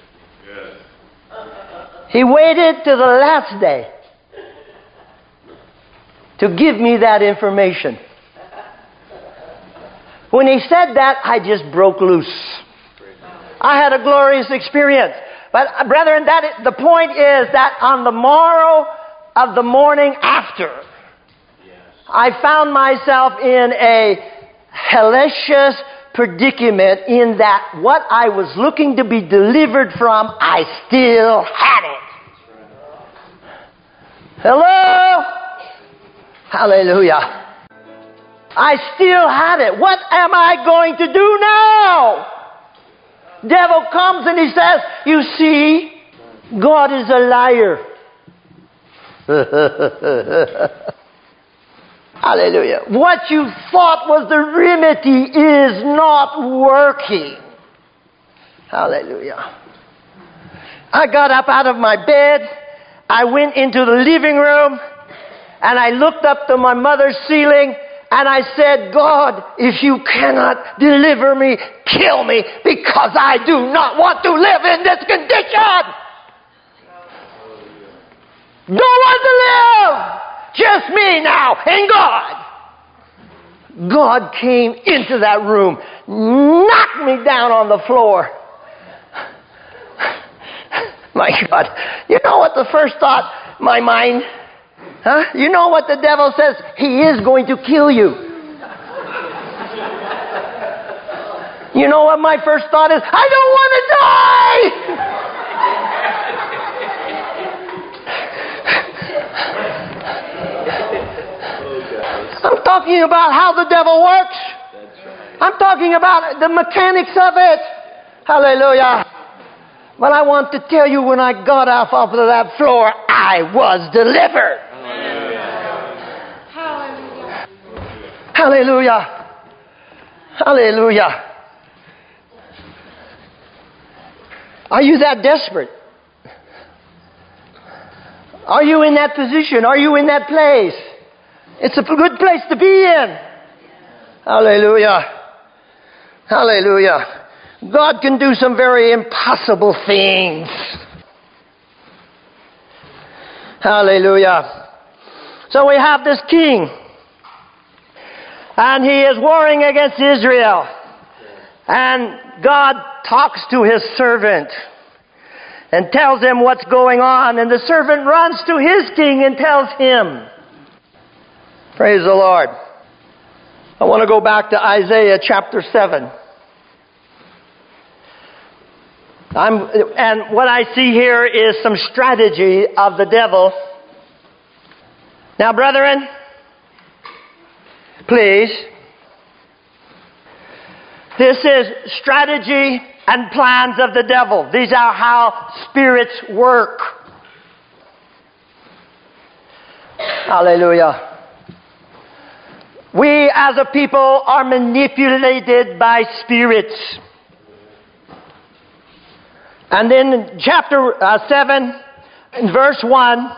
Speaker 1: He waited to the last day to give me that information. When he said that, I just broke loose. I had a glorious experience. But uh, brethren, that is, the point is that on the morrow of the morning after, I found myself in a hellacious predicament in that what I was looking to be delivered from, I still had it. Hello? Hallelujah. I still had it. What am I going to do now? Devil comes and he says, you see, God is a liar. Hallelujah. What you thought was the remedy is not working. Hallelujah. I got up out of my bed. I went into the living room and I looked up to my mother's ceiling and I said, God, if you cannot deliver me, kill me, because I do not want to live in this condition. Don't want to live. Just me now and God. God came into that room, knocked me down on the floor. My God. You know what the first thought, my mind, huh? You know what the devil says? He is going to kill you. You know what my first thought is? I don't want to die! I'm talking about how the devil works. I'm talking about the mechanics of it. Hallelujah. But I want to tell you, when I got off of that floor, I was delivered. Hallelujah. Hallelujah. Hallelujah. Are you that desperate? Are you in that position? Are you in that place? It's a good place to be in. Hallelujah. Hallelujah. God can do some very impossible things. Hallelujah. So we have this king. And he is warring against Israel. And God talks to his servant and tells him what's going on. And the servant runs to his king and tells him. Praise the Lord. I want to go back to Isaiah chapter seven. I'm, and what I see here is some strategy of the devil. Now, brethren, please, this is strategy and plans of the devil. These are how spirits work. Hallelujah. We as a people are manipulated by spirits. And then in chapter uh, seven, in verse one,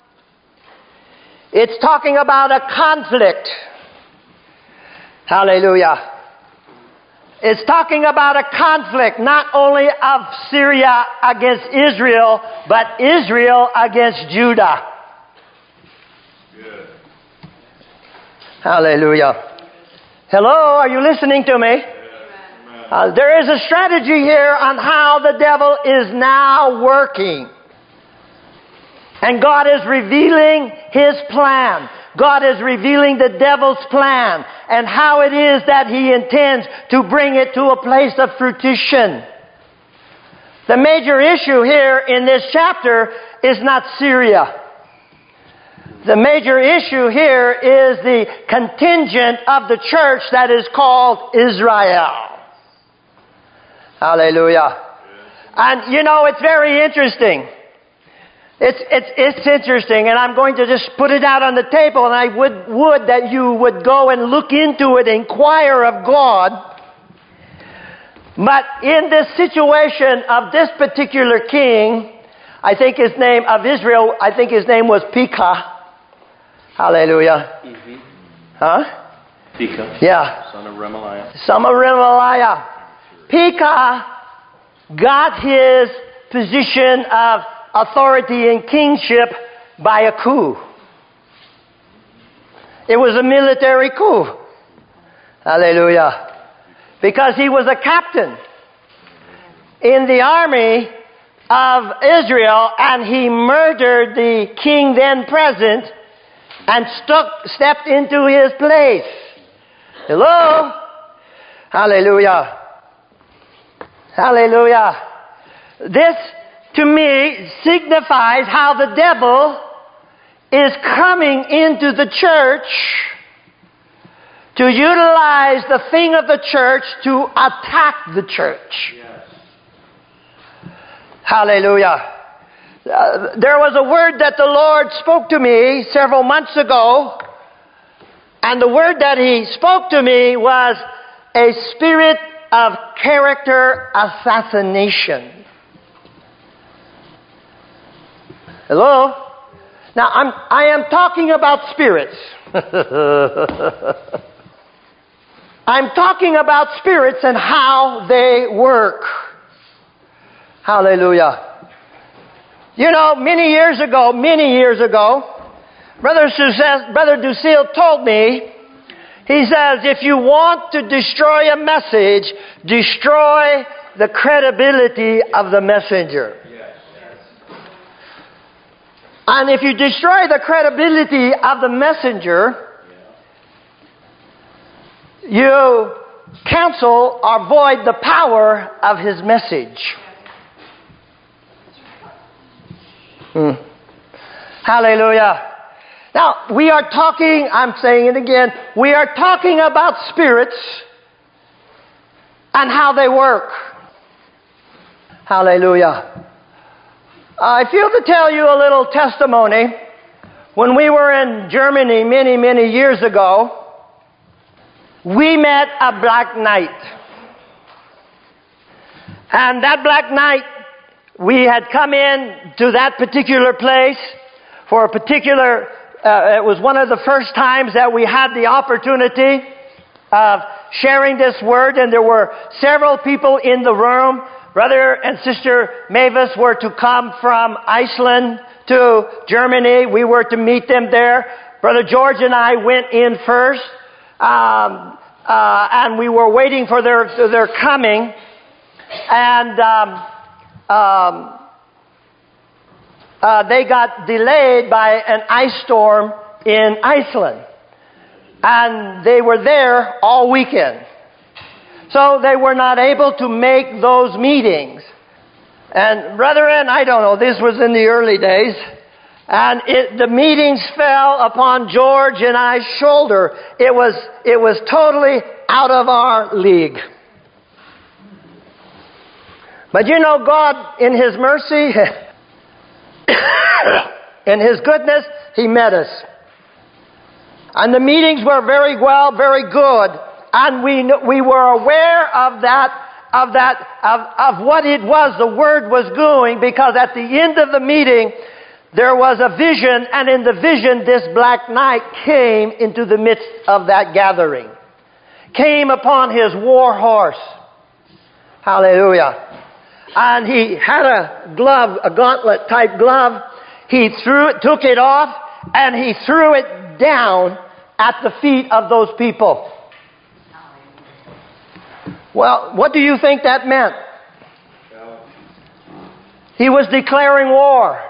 Speaker 1: it's talking about a conflict. Hallelujah. It's talking about a conflict not only of Syria against Israel, but Israel against Judah.
Speaker 3: Good.
Speaker 1: Hallelujah. Hello, are you listening to me? Uh, there is a strategy here on how the devil is now working. And God is revealing His plan. God is revealing the devil's plan and how it is that he intends to bring it to a place of fruition. The major issue here in this chapter is not Syria. The major issue here is the contingent of the church that is called Israel. Hallelujah. And you know, it's very interesting. It's, it's, it's interesting, and I'm going to just put it out on the table, and I would, would that you would go and look into it, inquire of God. But in this situation of this particular king, I think his name, of Israel, I think his name was Pekah. Hallelujah.
Speaker 5: Mm-hmm.
Speaker 1: Huh?
Speaker 5: Pekah.
Speaker 1: Yeah.
Speaker 5: Son of Remaliah.
Speaker 1: Son of Remaliah. Pekah got his position of authority and kingship by a coup. It was a military coup. Hallelujah. Because he was a captain in the army of Israel, and he murdered the king then present and stuck, stepped into his place. Hello? Hallelujah. Hallelujah. This, to me, signifies how the devil is coming into the church to utilize the thing of the church to attack the church.
Speaker 3: Yes.
Speaker 1: Hallelujah. Uh, there was a word that the Lord spoke to me several months ago, and the word that He spoke to me was a spirit of character assassination. Hello? Now, I'm, I am talking about spirits. I'm talking about spirits and how they work. Hallelujah. You know, many years ago, many years ago, Brother Ducille, Brother Ducille told me, he says, if you want to destroy a message, destroy the credibility of the messenger. And if you destroy the credibility of the messenger, you cancel or void the power of his message. Hmm. Hallelujah. Now, we are talking, I'm saying it again, we are talking about spirits and how they work. Hallelujah. I feel to tell you a little testimony. When we were in Germany many, many years ago, we met a black knight. And that black knight, we had come in to that particular place for a particular, uh, it was one of the first times that we had the opportunity of sharing this word, and there were several people in the room. Brother and Sister Mavis were to come from Iceland to Germany. We were to meet them there. Brother George and I went in first, um, uh, and we were waiting for their, their coming. And um, um, uh, they got delayed by an ice storm in Iceland. And they were there all weekend. So they were not able to make those meetings. And brethren, I don't know, this was in the early days. And it, the meetings fell upon George and I's shoulder. It was, it was totally out of our league. But you know, God, in His mercy, in His goodness, He met us. And the meetings were very well, very good. And we, we were aware of that of that, of, of what it was the Word was doing, because at the end of the meeting, there was a vision, and in the vision, this black knight came into the midst of that gathering. Came upon his war horse. Hallelujah. And he had a glove, a gauntlet type glove. He threw it, took it off, and he threw it down at the feet of those people. Well, what do you think that meant? He was declaring war.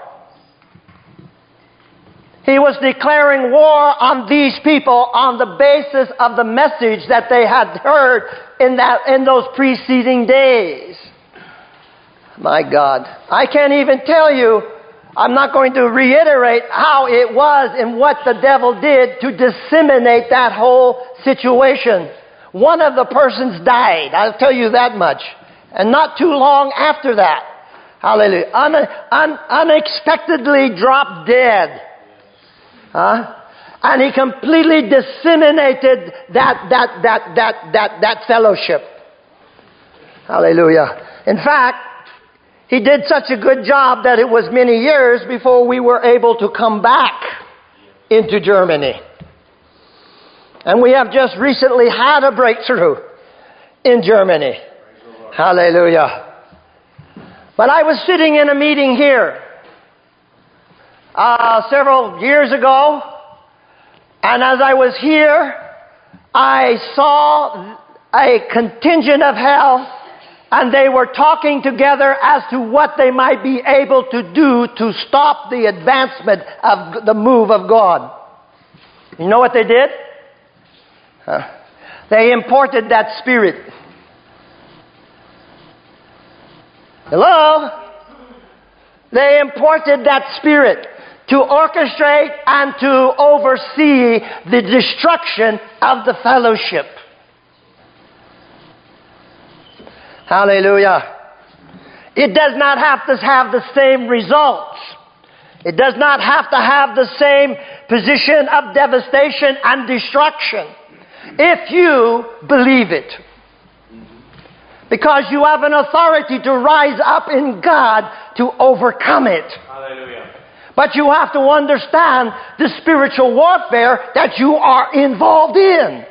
Speaker 1: He was declaring war on these people on the basis of the message that they had heard in that in those preceding days. My God. I can't even tell you, I'm not going to reiterate how it was and what the devil did to disseminate that whole situation. One of the persons died, I'll tell you that much. And not too long after that, hallelujah, un, un, unexpectedly dropped dead. Huh? And he completely disseminated that, that, that, that, that, that fellowship. Hallelujah. In fact, he did such a good job that it was many years before we were able to come back into Germany. And we have just recently had a breakthrough in Germany. Hallelujah. But I was sitting in a meeting here uh, several years ago, and as I was here, I saw a contingent of hell, and they were talking together as to what they might be able to do to stop the advancement of the move of God. You know what they did? Uh, they imported that spirit. Hello? They imported that spirit to orchestrate and to oversee the destruction of the fellowship. Hallelujah. It does not have to have the same results. It does not have to have the same position of devastation and destruction. If you believe it. Because you have an authority to rise up in God to overcome it.
Speaker 2: Hallelujah.
Speaker 1: But you have to understand the spiritual warfare that you are involved in.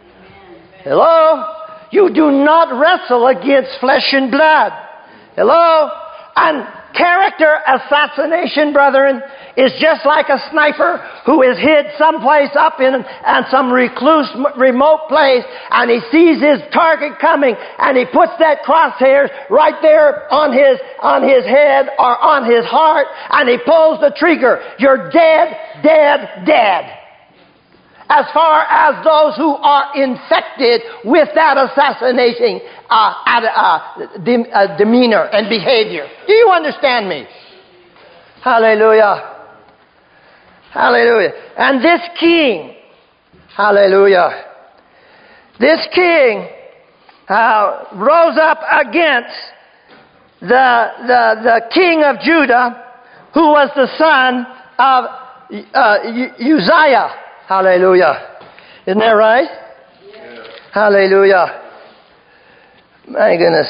Speaker 1: Hello? You do not wrestle against flesh and blood. Hello? And character assassination, brethren, is just like a sniper who is hid someplace up in, in some recluse, remote place, and he sees his target coming, and he puts that crosshair right there on his, on his head or on his heart, and he pulls the trigger. You're dead, dead, dead. As far as those who are infected with that assassinating uh, uh, de- uh, demeanor and behavior. Do you understand me? Hallelujah. Hallelujah. And this king, hallelujah, this king uh, rose up against the, the, the king of Judah, who was the son of uh, Uzziah. Hallelujah. Isn't that right? Yeah. Hallelujah. My goodness.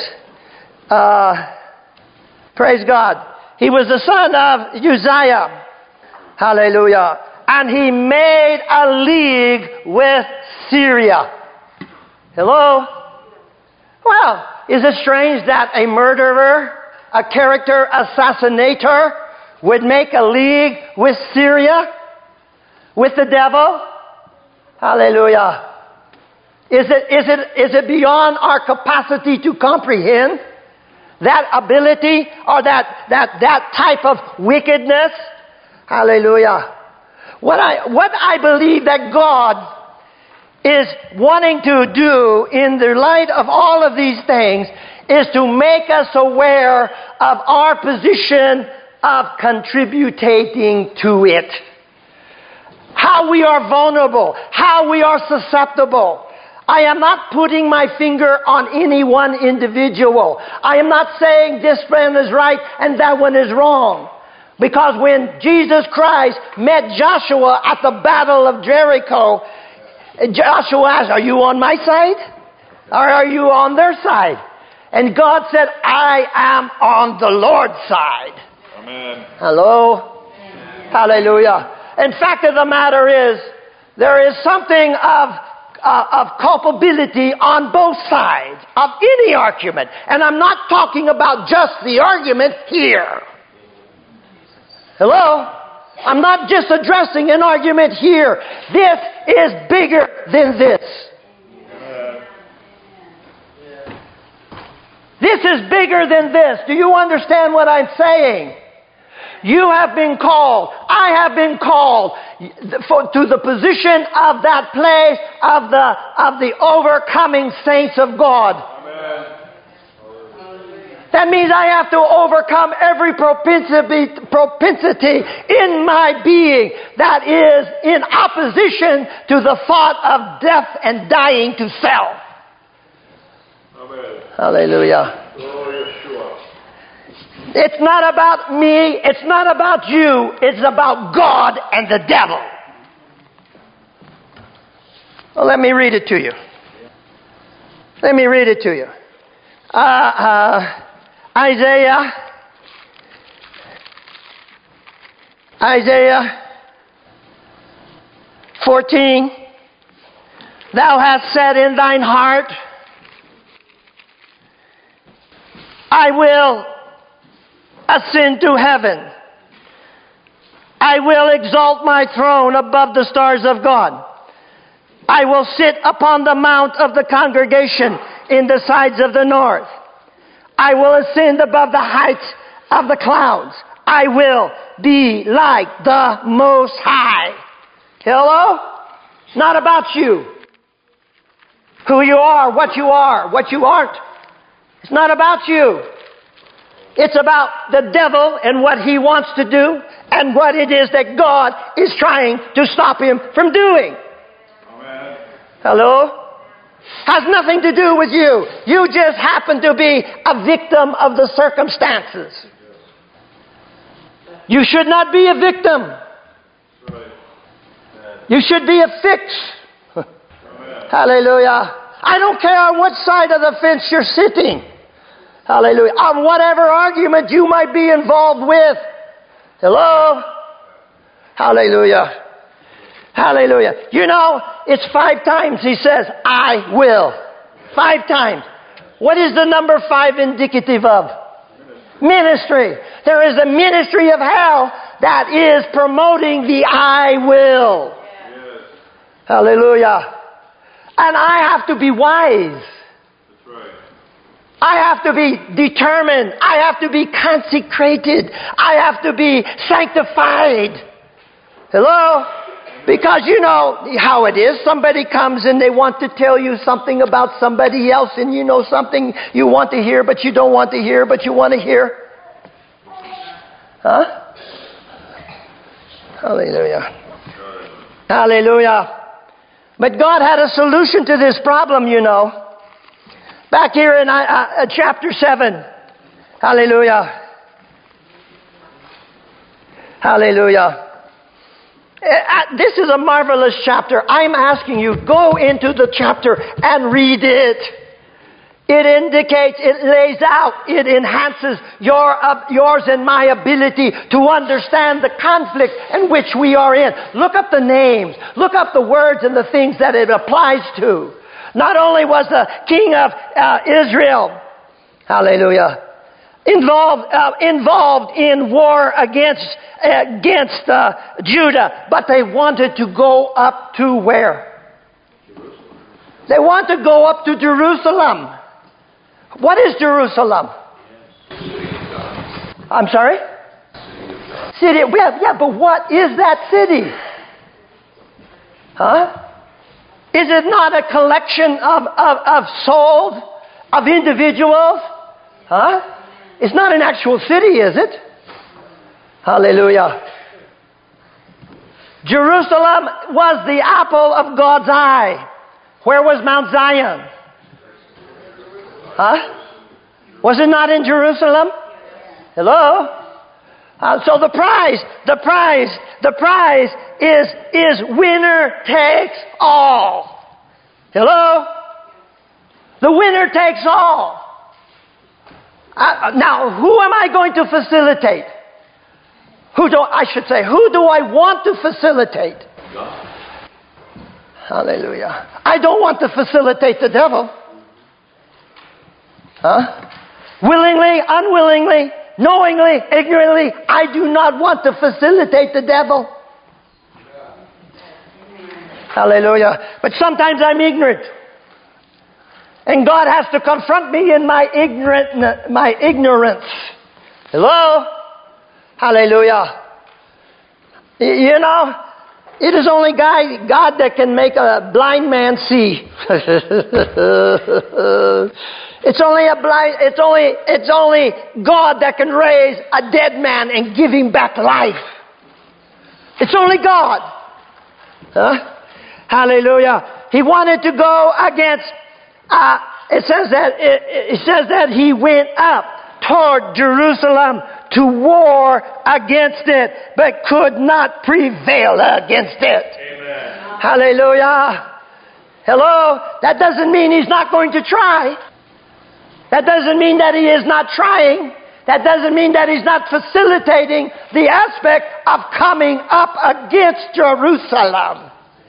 Speaker 1: Uh, praise God. He was the son of Uzziah. Hallelujah. And he made a league with Syria. Hello? Well, is it strange that a murderer, a character assassinator, would make a league with Syria? With the devil? Hallelujah. Is it, is it, is it beyond our capacity to comprehend that ability or that, that, that type of wickedness? Hallelujah. What I, what I believe that God is wanting to do in the light of all of these things is to make us aware of our position of contributing to it. How we are vulnerable, how we are susceptible. I am not putting my finger on any one individual. I am not saying this friend is right and that one is wrong. Because when Jesus Christ met Joshua at the Battle of Jericho, Joshua asked, are you on my side? Or are you on their side? And God said, I am on the Lord's side.
Speaker 3: Amen.
Speaker 1: Hello? Amen. Hallelujah. And fact of the matter is, there is something of, uh, of culpability on both sides of any argument. And I'm not talking about just the argument here. Hello? I'm not just addressing an argument here. This is bigger than this. This is bigger than this. Do you understand what I'm saying? You have been called. I have been called for, to the position of that place of the of the overcoming saints of God.
Speaker 3: Amen.
Speaker 1: That means I have to overcome every propensity, propensity in my being that is in opposition to the thought of death and dying to self.
Speaker 3: Amen.
Speaker 1: Hallelujah.
Speaker 3: Oh, Yeshua.
Speaker 1: It's not about me. It's not about you. It's about God and the devil. Well, let me read it to you. Let me read it to you. Uh, uh, Isaiah. Isaiah fourteen. Thou hast said in thine heart, I will ascend to heaven. I will exalt my throne above the stars of God. I will sit upon the mount of the congregation in the sides of the north. I will ascend above the heights of the clouds. I will be like the Most High. Hello? It's not about you. Who you are, what you are, what you aren't. It's not about you. It's about the devil and what he wants to do and what it is that God is trying to stop him from doing.
Speaker 3: Amen.
Speaker 1: Hello? Has nothing to do with you. You just happen to be a victim of the circumstances. You should not be a victim. You should be a fix. Hallelujah. I don't care on what side of the fence you're sitting. Hallelujah. On whatever argument you might be involved with. Hello? Hallelujah. Hallelujah. You know, it's five times he says, I will. Five times. What is the number five indicative of? Ministry. There is a ministry of hell that is promoting the I will.
Speaker 3: Yes.
Speaker 1: Hallelujah. And I have to be wise.
Speaker 3: That's right.
Speaker 1: I have to be determined. I have to be consecrated. I have to be sanctified. Hello? Because you know how it is. Somebody comes and they want to tell you something about somebody else, and you know something you want to hear, but you don't want to hear, but you want to hear. Huh? Hallelujah. Hallelujah. But God had a solution to this problem, you know. Back here in uh, uh, chapter seven. Hallelujah. Hallelujah. Uh, this is a marvelous chapter. I'm asking you, go into the chapter and read it. It indicates, it lays out, it enhances your, uh, yours and my ability to understand the conflict in which we are in. Look up the names. Look up the words and the things that it applies to. Not only was the king of uh, Israel, hallelujah, involved uh, involved in war against uh, against uh, Judah, but they wanted to go up to where? They want to go up to Jerusalem. What is Jerusalem? I'm sorry? City. Yeah, yeah, but what is that city? Huh? Is it not a collection of, of, of souls, of individuals? Huh? It's not an actual city, is it? Hallelujah. Jerusalem was the apple of God's eye. Where was Mount Zion? Huh? Was it not in Jerusalem? Hello? Uh, so the prize, the prize, the prize is, is winner takes all. Hello? The winner takes all. Uh, now, who am I going to facilitate? Who do I should say? Who do I want to facilitate? God. Hallelujah! I don't want to facilitate the devil. Huh? Willingly, unwillingly, knowingly, ignorantly, I do not want to facilitate the devil. Hallelujah! But sometimes I'm ignorant. And God has to confront me in my ignorant, my ignorance. Hello? Hallelujah. You know, it is only God, God that can make a blind man see. It's only a blind, it's only, it's only God that can raise a dead man and give him back life. It's only God. Huh? Hallelujah. He wanted to go against Uh, it says that it, it says that he went up toward Jerusalem to war against it, but could not prevail against it. Amen. Hallelujah. Hello? That doesn't mean he's not going to try. That doesn't mean that he is not trying. That doesn't mean that he's not facilitating the aspect of coming up against Jerusalem.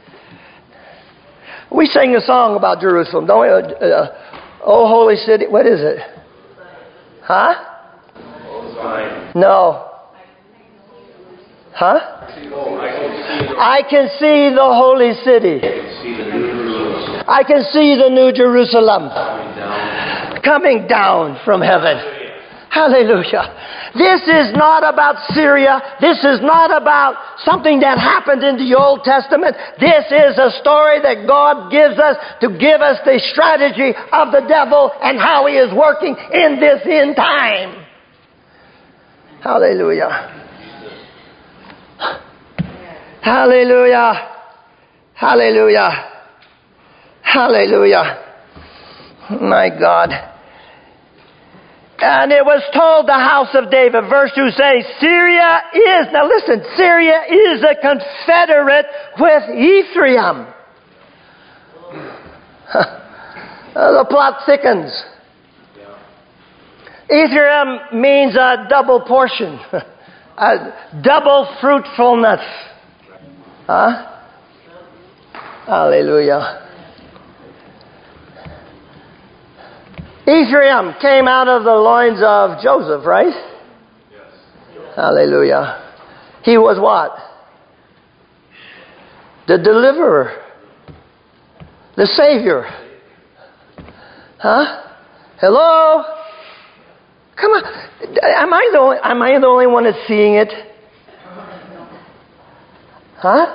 Speaker 1: We sing a song about Jerusalem, don't we? Uh, oh, holy city. What is it? Huh? No. Huh? I can see the holy city. I can see the new Jerusalem coming down from heaven. Hallelujah. This is not about Syria. This is not about something that happened in the Old Testament. This is a story that God gives us to give us the strategy of the devil and how he is working in this end time. Hallelujah. Hallelujah. Hallelujah. Hallelujah. My God. And it was told the house of David, verse two says, Syria is, now listen, Syria is a confederate with Ephraim. The plot thickens. Ephraim means a double portion, a double fruitfulness. Huh? Hallelujah. Ephraim came out of the loins of Joseph, right? Yes. Hallelujah. He was what? The deliverer. The Savior. Huh? Hello? Come on. Am I the only, am I the only one that's seeing it? Huh?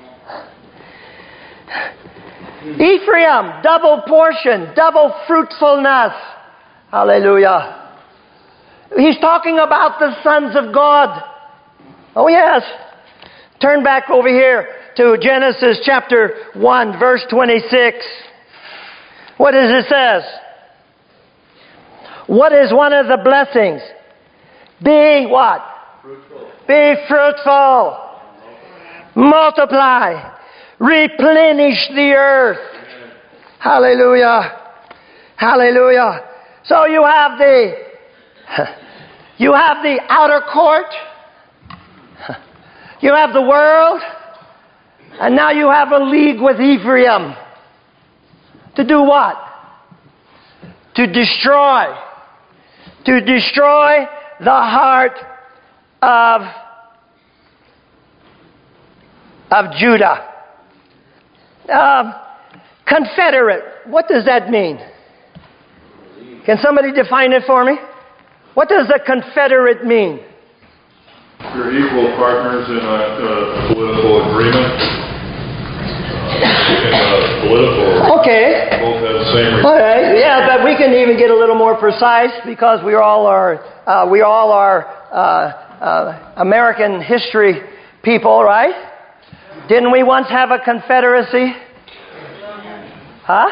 Speaker 1: Ephraim, double portion, double fruitfulness. Hallelujah. He's talking about the sons of God. Oh yes. Turn back over here to Genesis chapter one, verse twenty-six. What does it says? What is one of the blessings? Be what? Fruitful. Be fruitful. Multiply. Replenish the earth. Amen. Hallelujah. Hallelujah. So you have the you have the outer court. You have the world. And now you have a league with Ephraim. To do what? To destroy. To destroy the heart of of Judah. Um, confederate. What does that mean? Can somebody define it for me? What does a confederate mean?
Speaker 3: You're equal partners in a, a political agreement. uh, political,
Speaker 1: Okay.
Speaker 3: both have the same.
Speaker 1: All right. Yeah, but we can even get a little more precise because we all are uh, we all are uh, uh, American history people, right? Didn't we once have a confederacy? Huh?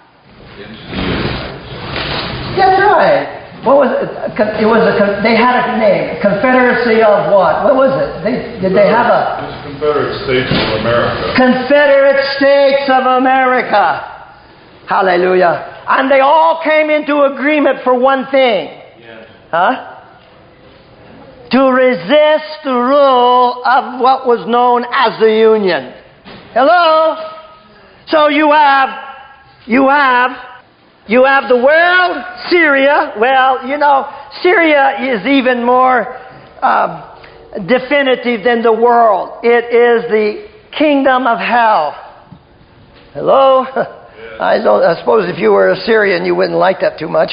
Speaker 1: That's right. What was it? It was a. They had a name. Confederacy of what? What was it? They, did they have a?
Speaker 3: It's Confederate States of America.
Speaker 1: Confederate States of America. Hallelujah. And they all came into agreement for one thing.
Speaker 2: Yes.
Speaker 1: Huh? To resist the rule of what was known as the Union. Hello? So you have, you have, you have the world, Syria. Well, you know, Syria is even more um, definitive than the world. It is the kingdom of hell. Hello? I don't. I suppose if you were a Syrian, you wouldn't like that too much.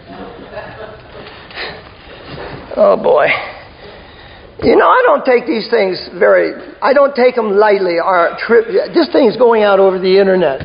Speaker 1: Oh boy. You know, I don't take these things very. I don't take them lightly. Our trip. This thing's going out over the internet.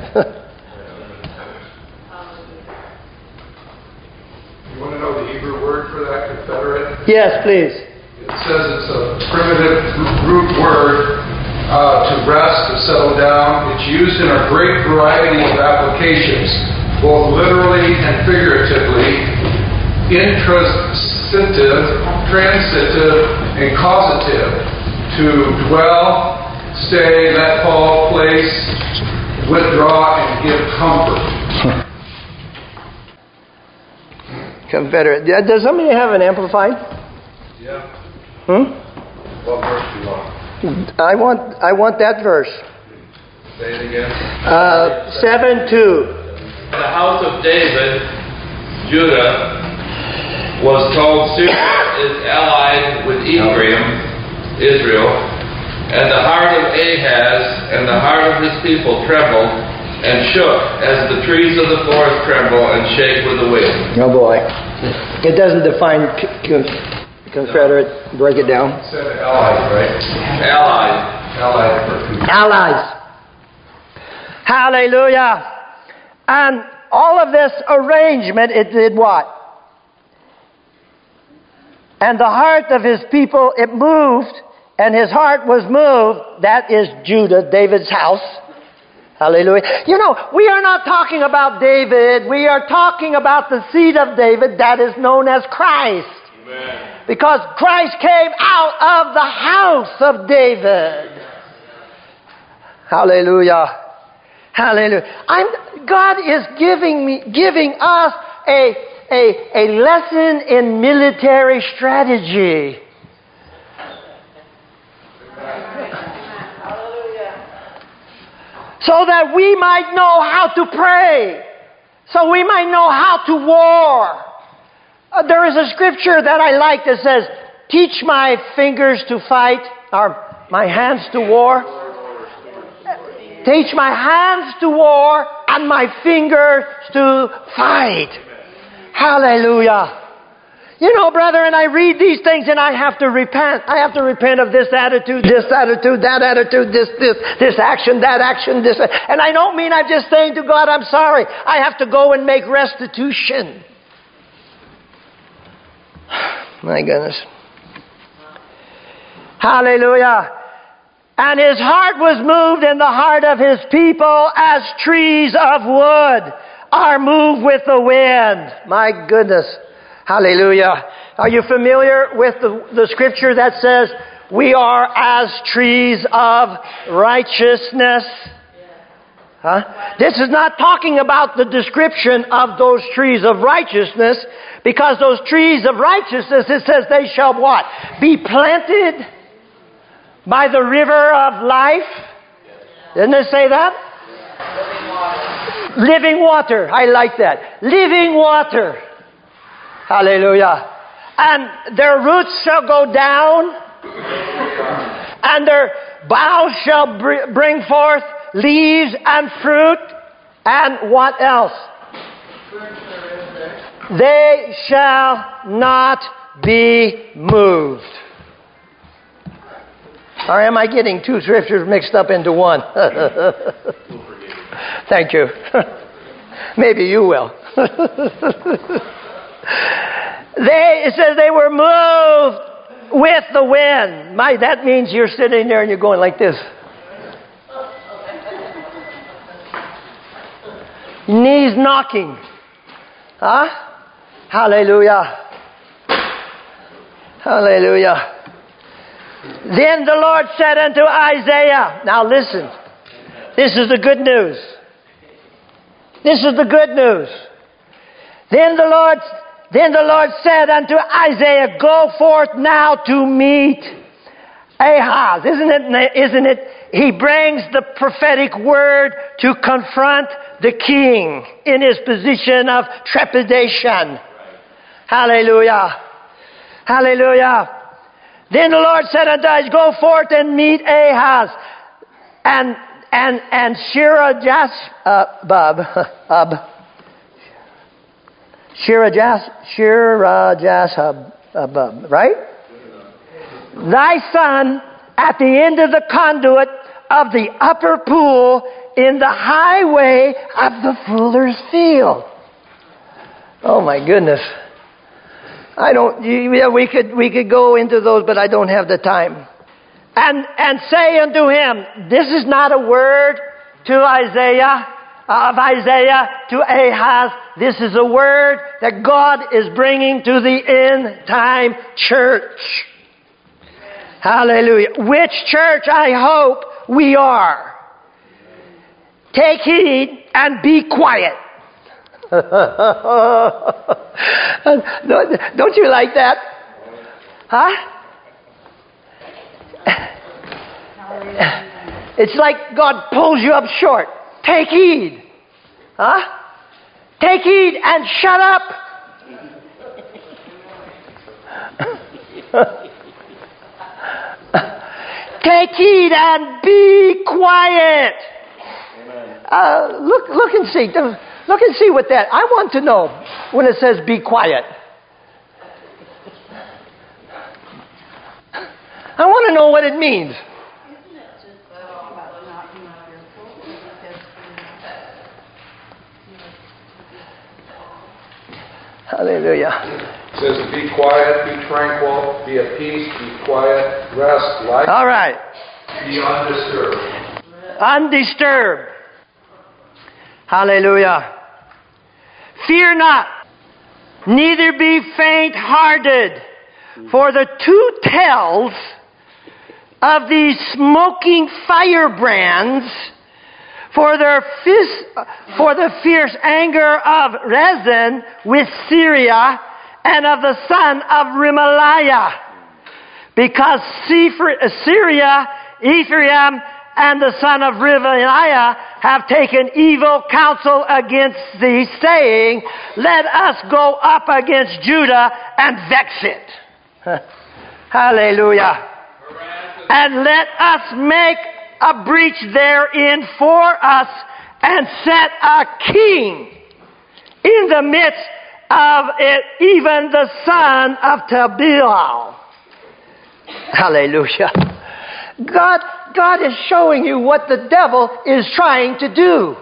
Speaker 6: You want to know the Hebrew word for that, Confederate?
Speaker 1: Yes, please.
Speaker 6: It says it's a primitive root word. Uh, to rest, to settle down. It's used in a great variety of applications, both literally and figuratively, intransitive, transitive, and causative. To dwell, stay, let fall, place, withdraw, and give comfort.
Speaker 1: Confederate. Does somebody have an amplified?
Speaker 6: Yeah.
Speaker 1: Hmm?
Speaker 6: What verse do you want?
Speaker 1: I want. I want that verse.
Speaker 6: Say it again.
Speaker 1: Uh, seven two.
Speaker 2: The house of David, Judah, was told Syria is allied with Ephraim, Israel, and the heart of Ahaz and the heart of his people trembled and shook as the trees of the forest tremble and shake with the wind.
Speaker 1: Oh boy. It doesn't define Confederate. Break it down.
Speaker 6: It said allied, right?
Speaker 2: Allied.
Speaker 6: Allied.
Speaker 1: Allies. Hallelujah. And all of this arrangement, it did what? And the heart of his people, it moved, and his heart was moved. That is Judah, David's house. Hallelujah. You know, we are not talking about David. We are talking about the seed of David that is known as Christ.
Speaker 3: Amen.
Speaker 1: Because Christ came out of the house of David. Hallelujah. Hallelujah. I'm, God is giving me, giving us a, a, a lesson in military strategy. So that we might know how to pray. So we might know how to war. Uh, there is a scripture that I like that says, teach my fingers to fight, or my hands to war. Teach my hands to war and my fingers to fight. Hallelujah. You know, brother, and I read these things and I have to repent. I have to repent of this attitude, this attitude, that attitude, this, this, this action, that action, this. And I don't mean I'm just saying to God, I'm sorry. I have to go and make restitution. My goodness. Hallelujah. And his heart was moved in the heart of his people as trees of wood are moved with the wind. My goodness. Hallelujah. Are you familiar with the, the scripture that says, we are as trees of righteousness? Huh? This is not talking about the description of those trees of righteousness, because those trees of righteousness, it says they shall what? Be planted by the river of life. Didn't it say that? Living water. I like that. Living water. Hallelujah. And their roots shall go down, and their boughs shall br- bring forth leaves and fruit, and what else? They shall not be moved. Or am I getting two scriptures mixed up into one? Thank you. Maybe you will. They, it says they were moved with the wind. My, that means you're sitting there and you're going like this. Knees knocking. Huh? Hallelujah. Hallelujah. Then the Lord said unto Isaiah, now listen, this is the good news. This is the good news. Then the Lord, then the Lord said unto Isaiah, go forth now to meet Ahaz. Isn't it, isn't it? He brings the prophetic word to confront the king in his position of trepidation. Hallelujah. Hallelujah. Then the Lord said unto us, go forth and meet Ahaz. And and and Shirajas uh, Bub Ub Shirajas Shirajas Bub, right? Thy son at the end of the conduit of the upper pool in the highway of the fuller's field. Oh my goodness. I don't, yeah, we could, we could go into those, but I don't have the time. And, and say unto him, this is not a word to Isaiah, of Isaiah to Ahaz. This is a word that God is bringing to the end time church. Hallelujah. Which church I hope we are. Take heed and be quiet. Don't you like that? Huh? It's like God pulls you up short. Take heed. Huh? Take heed and shut up. Take heed and be quiet. Uh, look, look and see. Look and see what that. I want to know when it says be quiet. I want to know what it means. Hallelujah.
Speaker 6: It says be quiet, be tranquil, be at peace, be quiet, rest, life.
Speaker 1: All right.
Speaker 6: Be undisturbed.
Speaker 1: Undisturbed. Hallelujah. Fear not, neither be faint-hearted, for the two tails of these smoking firebrands, for their fis- for the fierce anger of Rezin with Syria, and of the son of Remaliah, because Syria, Ephraim, and the son of Remaliah have taken evil counsel against thee, saying, let us go up against Judah and vex it. Hallelujah. And let us make a breach therein for us, and set a king in the midst of it, even the son of Tabeel. Hallelujah. God, God is showing you what the devil is trying to do.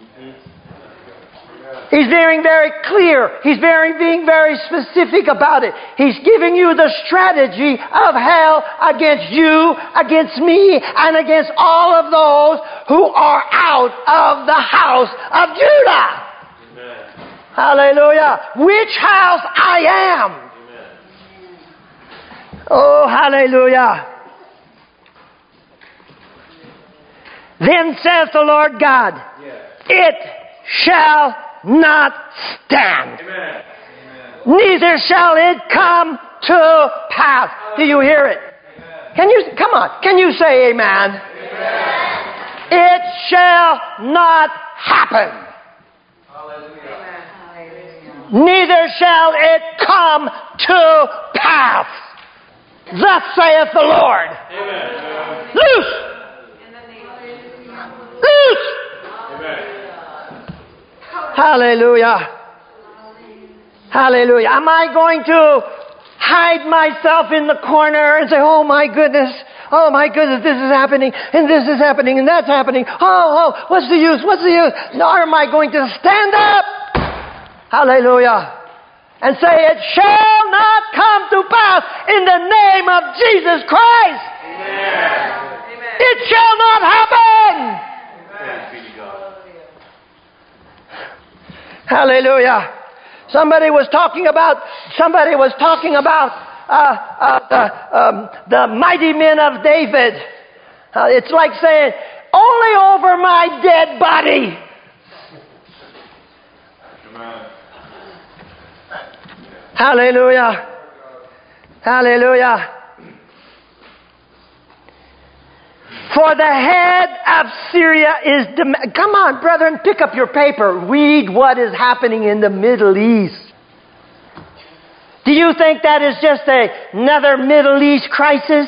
Speaker 1: He's being very clear. He's very, being very specific about it. He's giving you the strategy of hell against you, against me, and against all of those who are out of the house of Judah. Amen. Hallelujah. Which house I am. Amen. Oh, hallelujah. Then says the Lord God, yes. It shall not stand. Amen. Neither shall it come to pass. Do you hear it? Amen. Can you, come on, can you say amen? Amen. It shall not happen. Hallelujah. Neither shall it come to pass. Thus saith the Lord. Amen. Loose! Loose! Amen. Hallelujah. Hallelujah. Am I going to hide myself in the corner and say, oh my goodness, Oh my goodness, this is happening, and this is happening, and that's happening. Oh, oh, what's the use? What's the use? Nor am I going to stand up. Hallelujah. And say, it shall not come to pass in the name of Jesus Christ. Amen. It shall not happen. Hallelujah. Somebody was talking about, somebody was talking about uh, uh, the, um, the mighty men of David. Uh, it's like saying, only over my dead body.
Speaker 3: Amen.
Speaker 1: Hallelujah. Hallelujah. For the head of Syria is... Dem- Come on, brethren, pick up your paper. Read what is happening in the Middle East. Do you think that is just a, another Middle East crisis?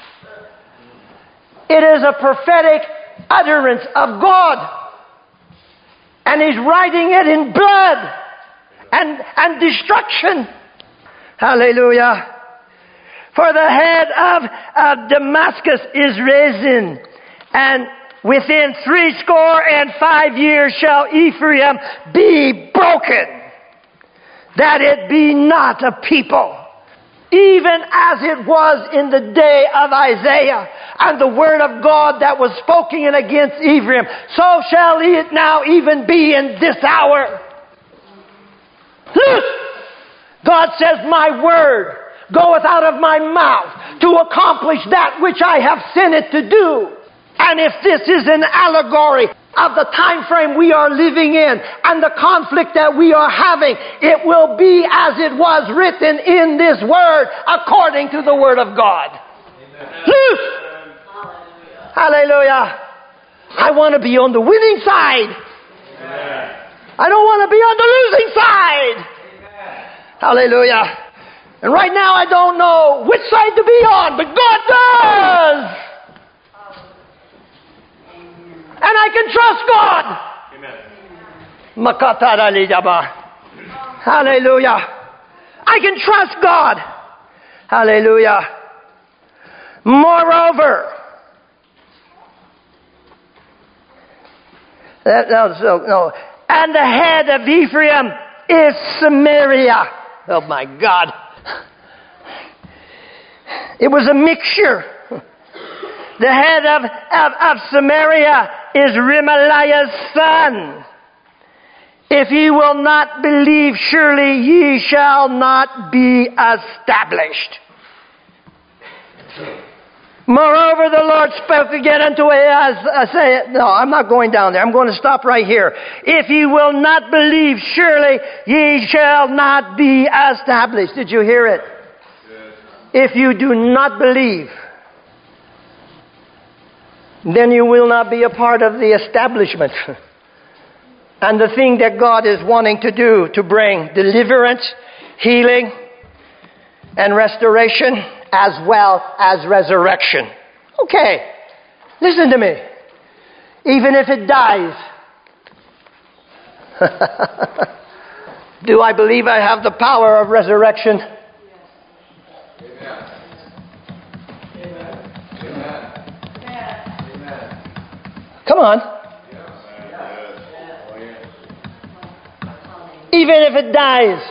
Speaker 1: It is a prophetic utterance of God. And He's writing it in blood and, and destruction. Hallelujah. For the head of, of Damascus is risen, and within three score and five years shall Ephraim be broken, that it be not a people. Even as it was in the day of Isaiah, and the word of God that was spoken against Ephraim, so shall it now even be in this hour. Look! God says, my word goeth out of my mouth to accomplish that which I have sent it to do. And if this is an allegory of the time frame we are living in and the conflict that we are having, it will be as it was written in this word according to the word of God. Loose! Hallelujah. I want to be on the winning side. Amen. I don't want to be on the losing side. Amen. Hallelujah. And right now I don't know which side to be on, but God does. And I can trust God. Amen. Hallelujah. I can trust God. Hallelujah. Moreover, that, no, so, no, and the head of Ephraim is Samaria. Oh my God. It was a mixture. The head of, of, of Samaria is Remaliah's son. If ye will not believe, surely ye shall not be established. Moreover, the Lord spoke again unto Ahaz, uh, say, no, I'm not going down there. I'm going to stop right here. If ye will not believe, surely ye shall not be established. Did you hear it? If you do not believe, then you will not be a part of the establishment. And the thing that God is wanting to do to bring deliverance, healing, and restoration, as well as resurrection. Okay, listen to me. Even if it dies, do I believe I have the power of resurrection? Come on. Even if it dies,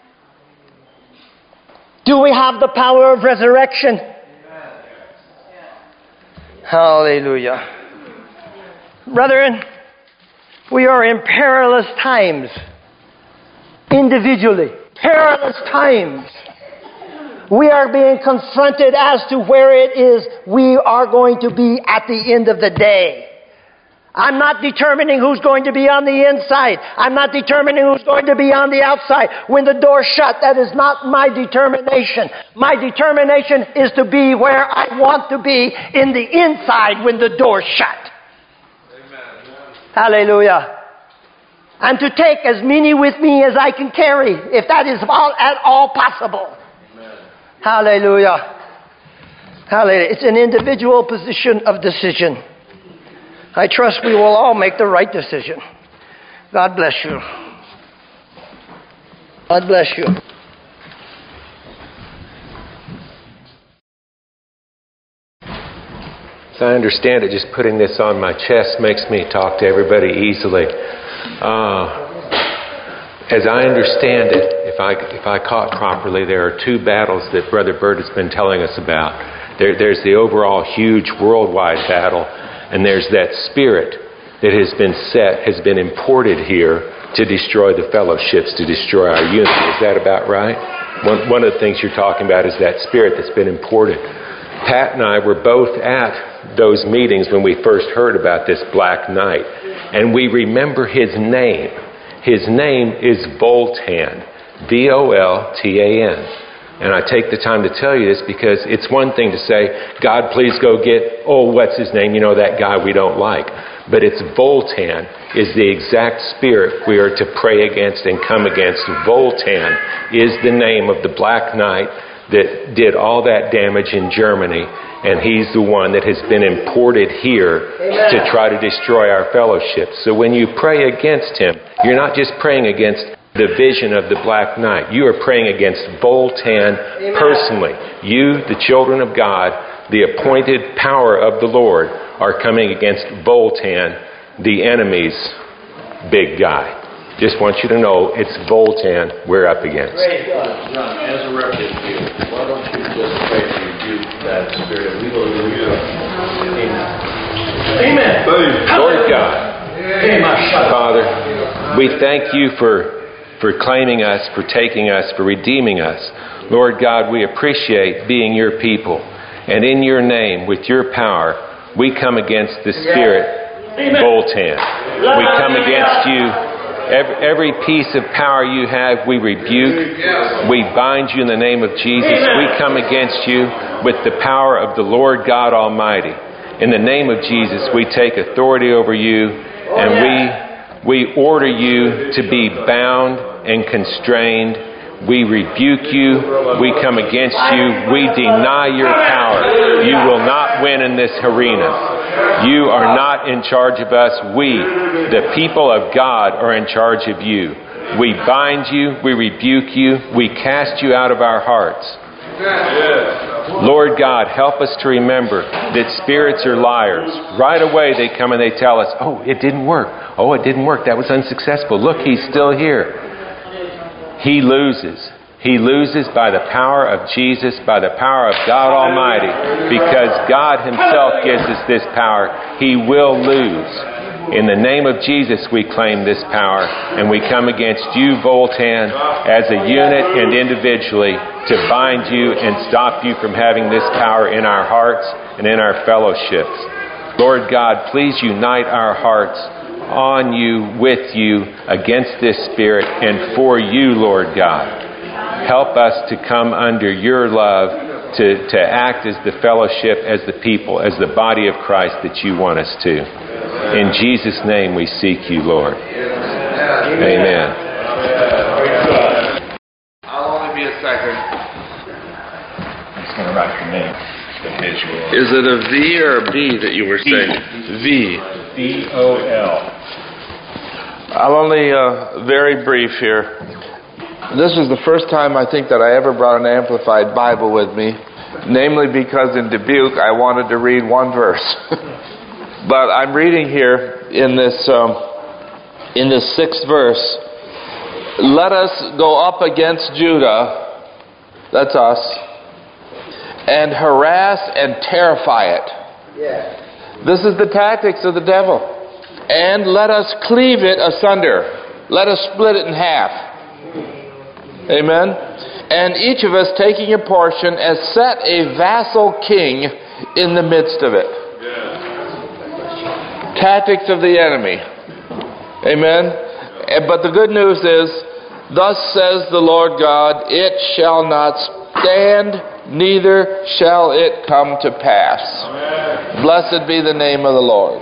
Speaker 1: do we have the power of resurrection? Hallelujah. Brethren, we are in perilous times. Individually. Perilous times. We are being confronted as to where it is we are going to be at the end of the day. I'm not determining who's going to be on the inside. I'm not determining who's going to be on the outside. When the door's shut, that is not my determination. My determination is to be where I want to be in the inside when the door's shut. Amen. Hallelujah. And to take as many with me as I can carry, if that is all, at all possible. Amen. Hallelujah. Hallelujah. It's an individual position of decision. I trust we will all make the right decision. God bless you. God bless you.
Speaker 7: As I understand it, just putting this on my chest makes me talk to everybody easily. Uh, as I understand it, if I if I caught properly, there are two battles that Brother Bert has been telling us about. There, there's the overall huge worldwide battle, and there's that spirit that has been set, has been imported here to destroy the fellowships, to destroy our unity. Is that about right? One, one of the things you're talking about is that spirit that's been imported. Pat and I were both at those meetings when we first heard about this Black Knight. And we remember his name. His name is Voltan. V O L T A N. And I take the time to tell you this because it's one thing to say, God, please go get, oh, what's his name? You know, that guy we don't like. But it's Voltan is the exact spirit we are to pray against and come against. Voltan is the name of the Black Knight that did all that damage in Germany, and he's the one that has been imported here Amen. To try to destroy our fellowship. So when you pray against him, you're not just praying against the vision of the Black Knight. You are praying against Voltan Amen. Personally. You, the children of God, the appointed power of the Lord, are coming against Voltan, the enemy's big guy. Just want you to know it's Voltan we're up against.
Speaker 5: John, John, as a refuge, why don't you just pray to rebuke that spirit? We will do it. Amen. Amen.
Speaker 7: Lord God, Father, we thank you for, for claiming us, for taking us, for redeeming us. Lord God, we appreciate being your people. And in your name, with your power, we come against the spirit, Voltan. We come against you. Every, every piece of power you have, we rebuke. We bind you in the name of Jesus. We come against you with the power of the Lord God Almighty. In the name of Jesus, we take authority over you, and we we order you to be bound and constrained. We rebuke you. We come against you. We deny your power. You will not win in this arena. You are not in charge of us. We, the people of God, are in charge of you. We bind you. We rebuke you. We cast you out of our hearts. Lord God, help us to remember that spirits are liars. Right away they come and they tell us, oh, it didn't work. Oh, it didn't work. That was unsuccessful. Look, he's still here. He loses. He loses by the power of Jesus, by the power of God Almighty. Because God himself gives us this power, he will lose. In the name of Jesus, we claim this power, and we come against you, Voltan, as a unit and individually to bind you and stop you from having this power in our hearts and in our fellowships. Lord God, please unite our hearts on you, with you, against this spirit, and for you, Lord God. Help us to come under your love, to, to act as the fellowship, as the people, as the body of Christ that you want us to. In Jesus' name we seek you, Lord. Amen.
Speaker 2: I'll only be a second.
Speaker 3: He's going to write your name.
Speaker 2: Is it a V or a B that you were saying? V.
Speaker 3: V O L.
Speaker 2: I'll only, uh, very brief here.
Speaker 6: This is the first time I think that I ever brought an Amplified Bible with me, namely because in Dubuque I wanted to read one verse. But I'm reading here in this um, in this sixth verse, let us go up against Judah, that's us, and harass and terrify it. Yeah. This is the tactics of the devil. And let us cleave it asunder. Let us split it in half. Amen. And each of us taking a portion as set a vassal king in the midst of it. Yeah. Tactics of the enemy. Amen. But the good news is, thus says the Lord God, it shall not stand, neither shall it come to pass. Amen. Blessed be the name of the Lord.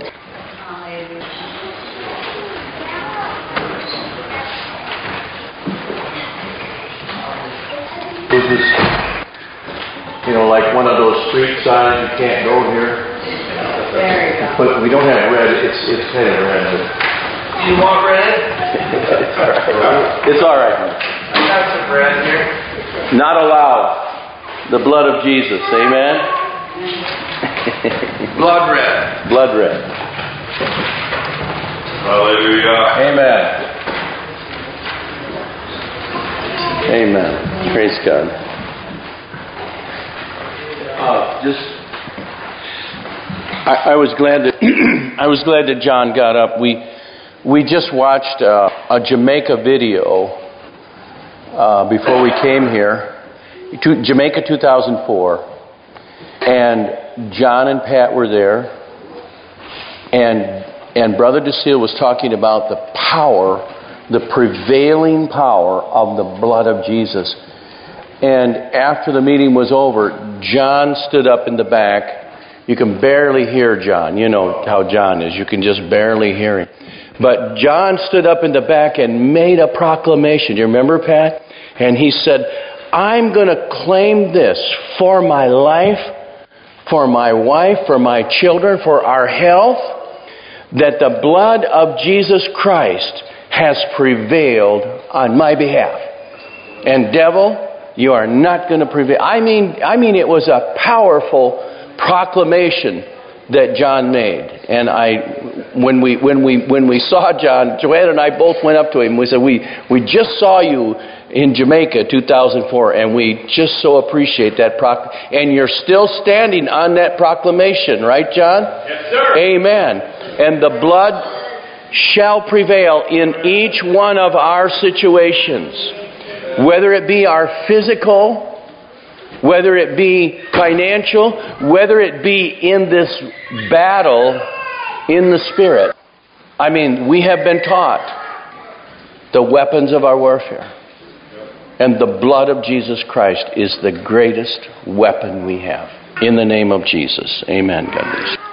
Speaker 5: Is this, you know, like one of those street signs, you can't go here?
Speaker 4: There you go.
Speaker 5: But we don't have red, it's it's kind of red. But
Speaker 2: You want red?
Speaker 5: it's all right. It's all right.
Speaker 2: I got some red here.
Speaker 5: Not allowed. The blood of Jesus. Amen?
Speaker 2: Blood red.
Speaker 5: Blood red.
Speaker 2: Hallelujah.
Speaker 5: Amen. Amen. Praise God. Uh, just, I, I was glad that I was glad that John got up. We we just watched uh, a Jamaica video uh, before we came here, to Jamaica two thousand four, and John and Pat were there, and and Brother DeSille was talking about the power, the prevailing power of the blood of Jesus. And after the meeting was over, John stood up in the back. You can barely hear John. You know how John is. You can just barely hear him. But John stood up in the back and made a proclamation. You remember, Pat? And he said, I'm going to claim this for my life, for my wife, for my children, for our health, that the blood of Jesus Christ has prevailed on my behalf. And devil, you are not going to prevail. I mean, I mean, it was a powerful proclamation that John made. And I, when we when we when we saw John, Joanne and I both went up to him. We said, we we just saw you in Jamaica two thousand four, and we just so appreciate that proc. And you're still standing on that proclamation, right, John?
Speaker 2: Yes, sir.
Speaker 5: Amen. And the blood shall prevail in each one of our situations, whether it be our physical, whether it be financial, whether it be in this battle in the Spirit. I mean, we have been taught the weapons of our warfare. And the blood of Jesus Christ is the greatest weapon we have. In the name of Jesus. Amen. God bless you.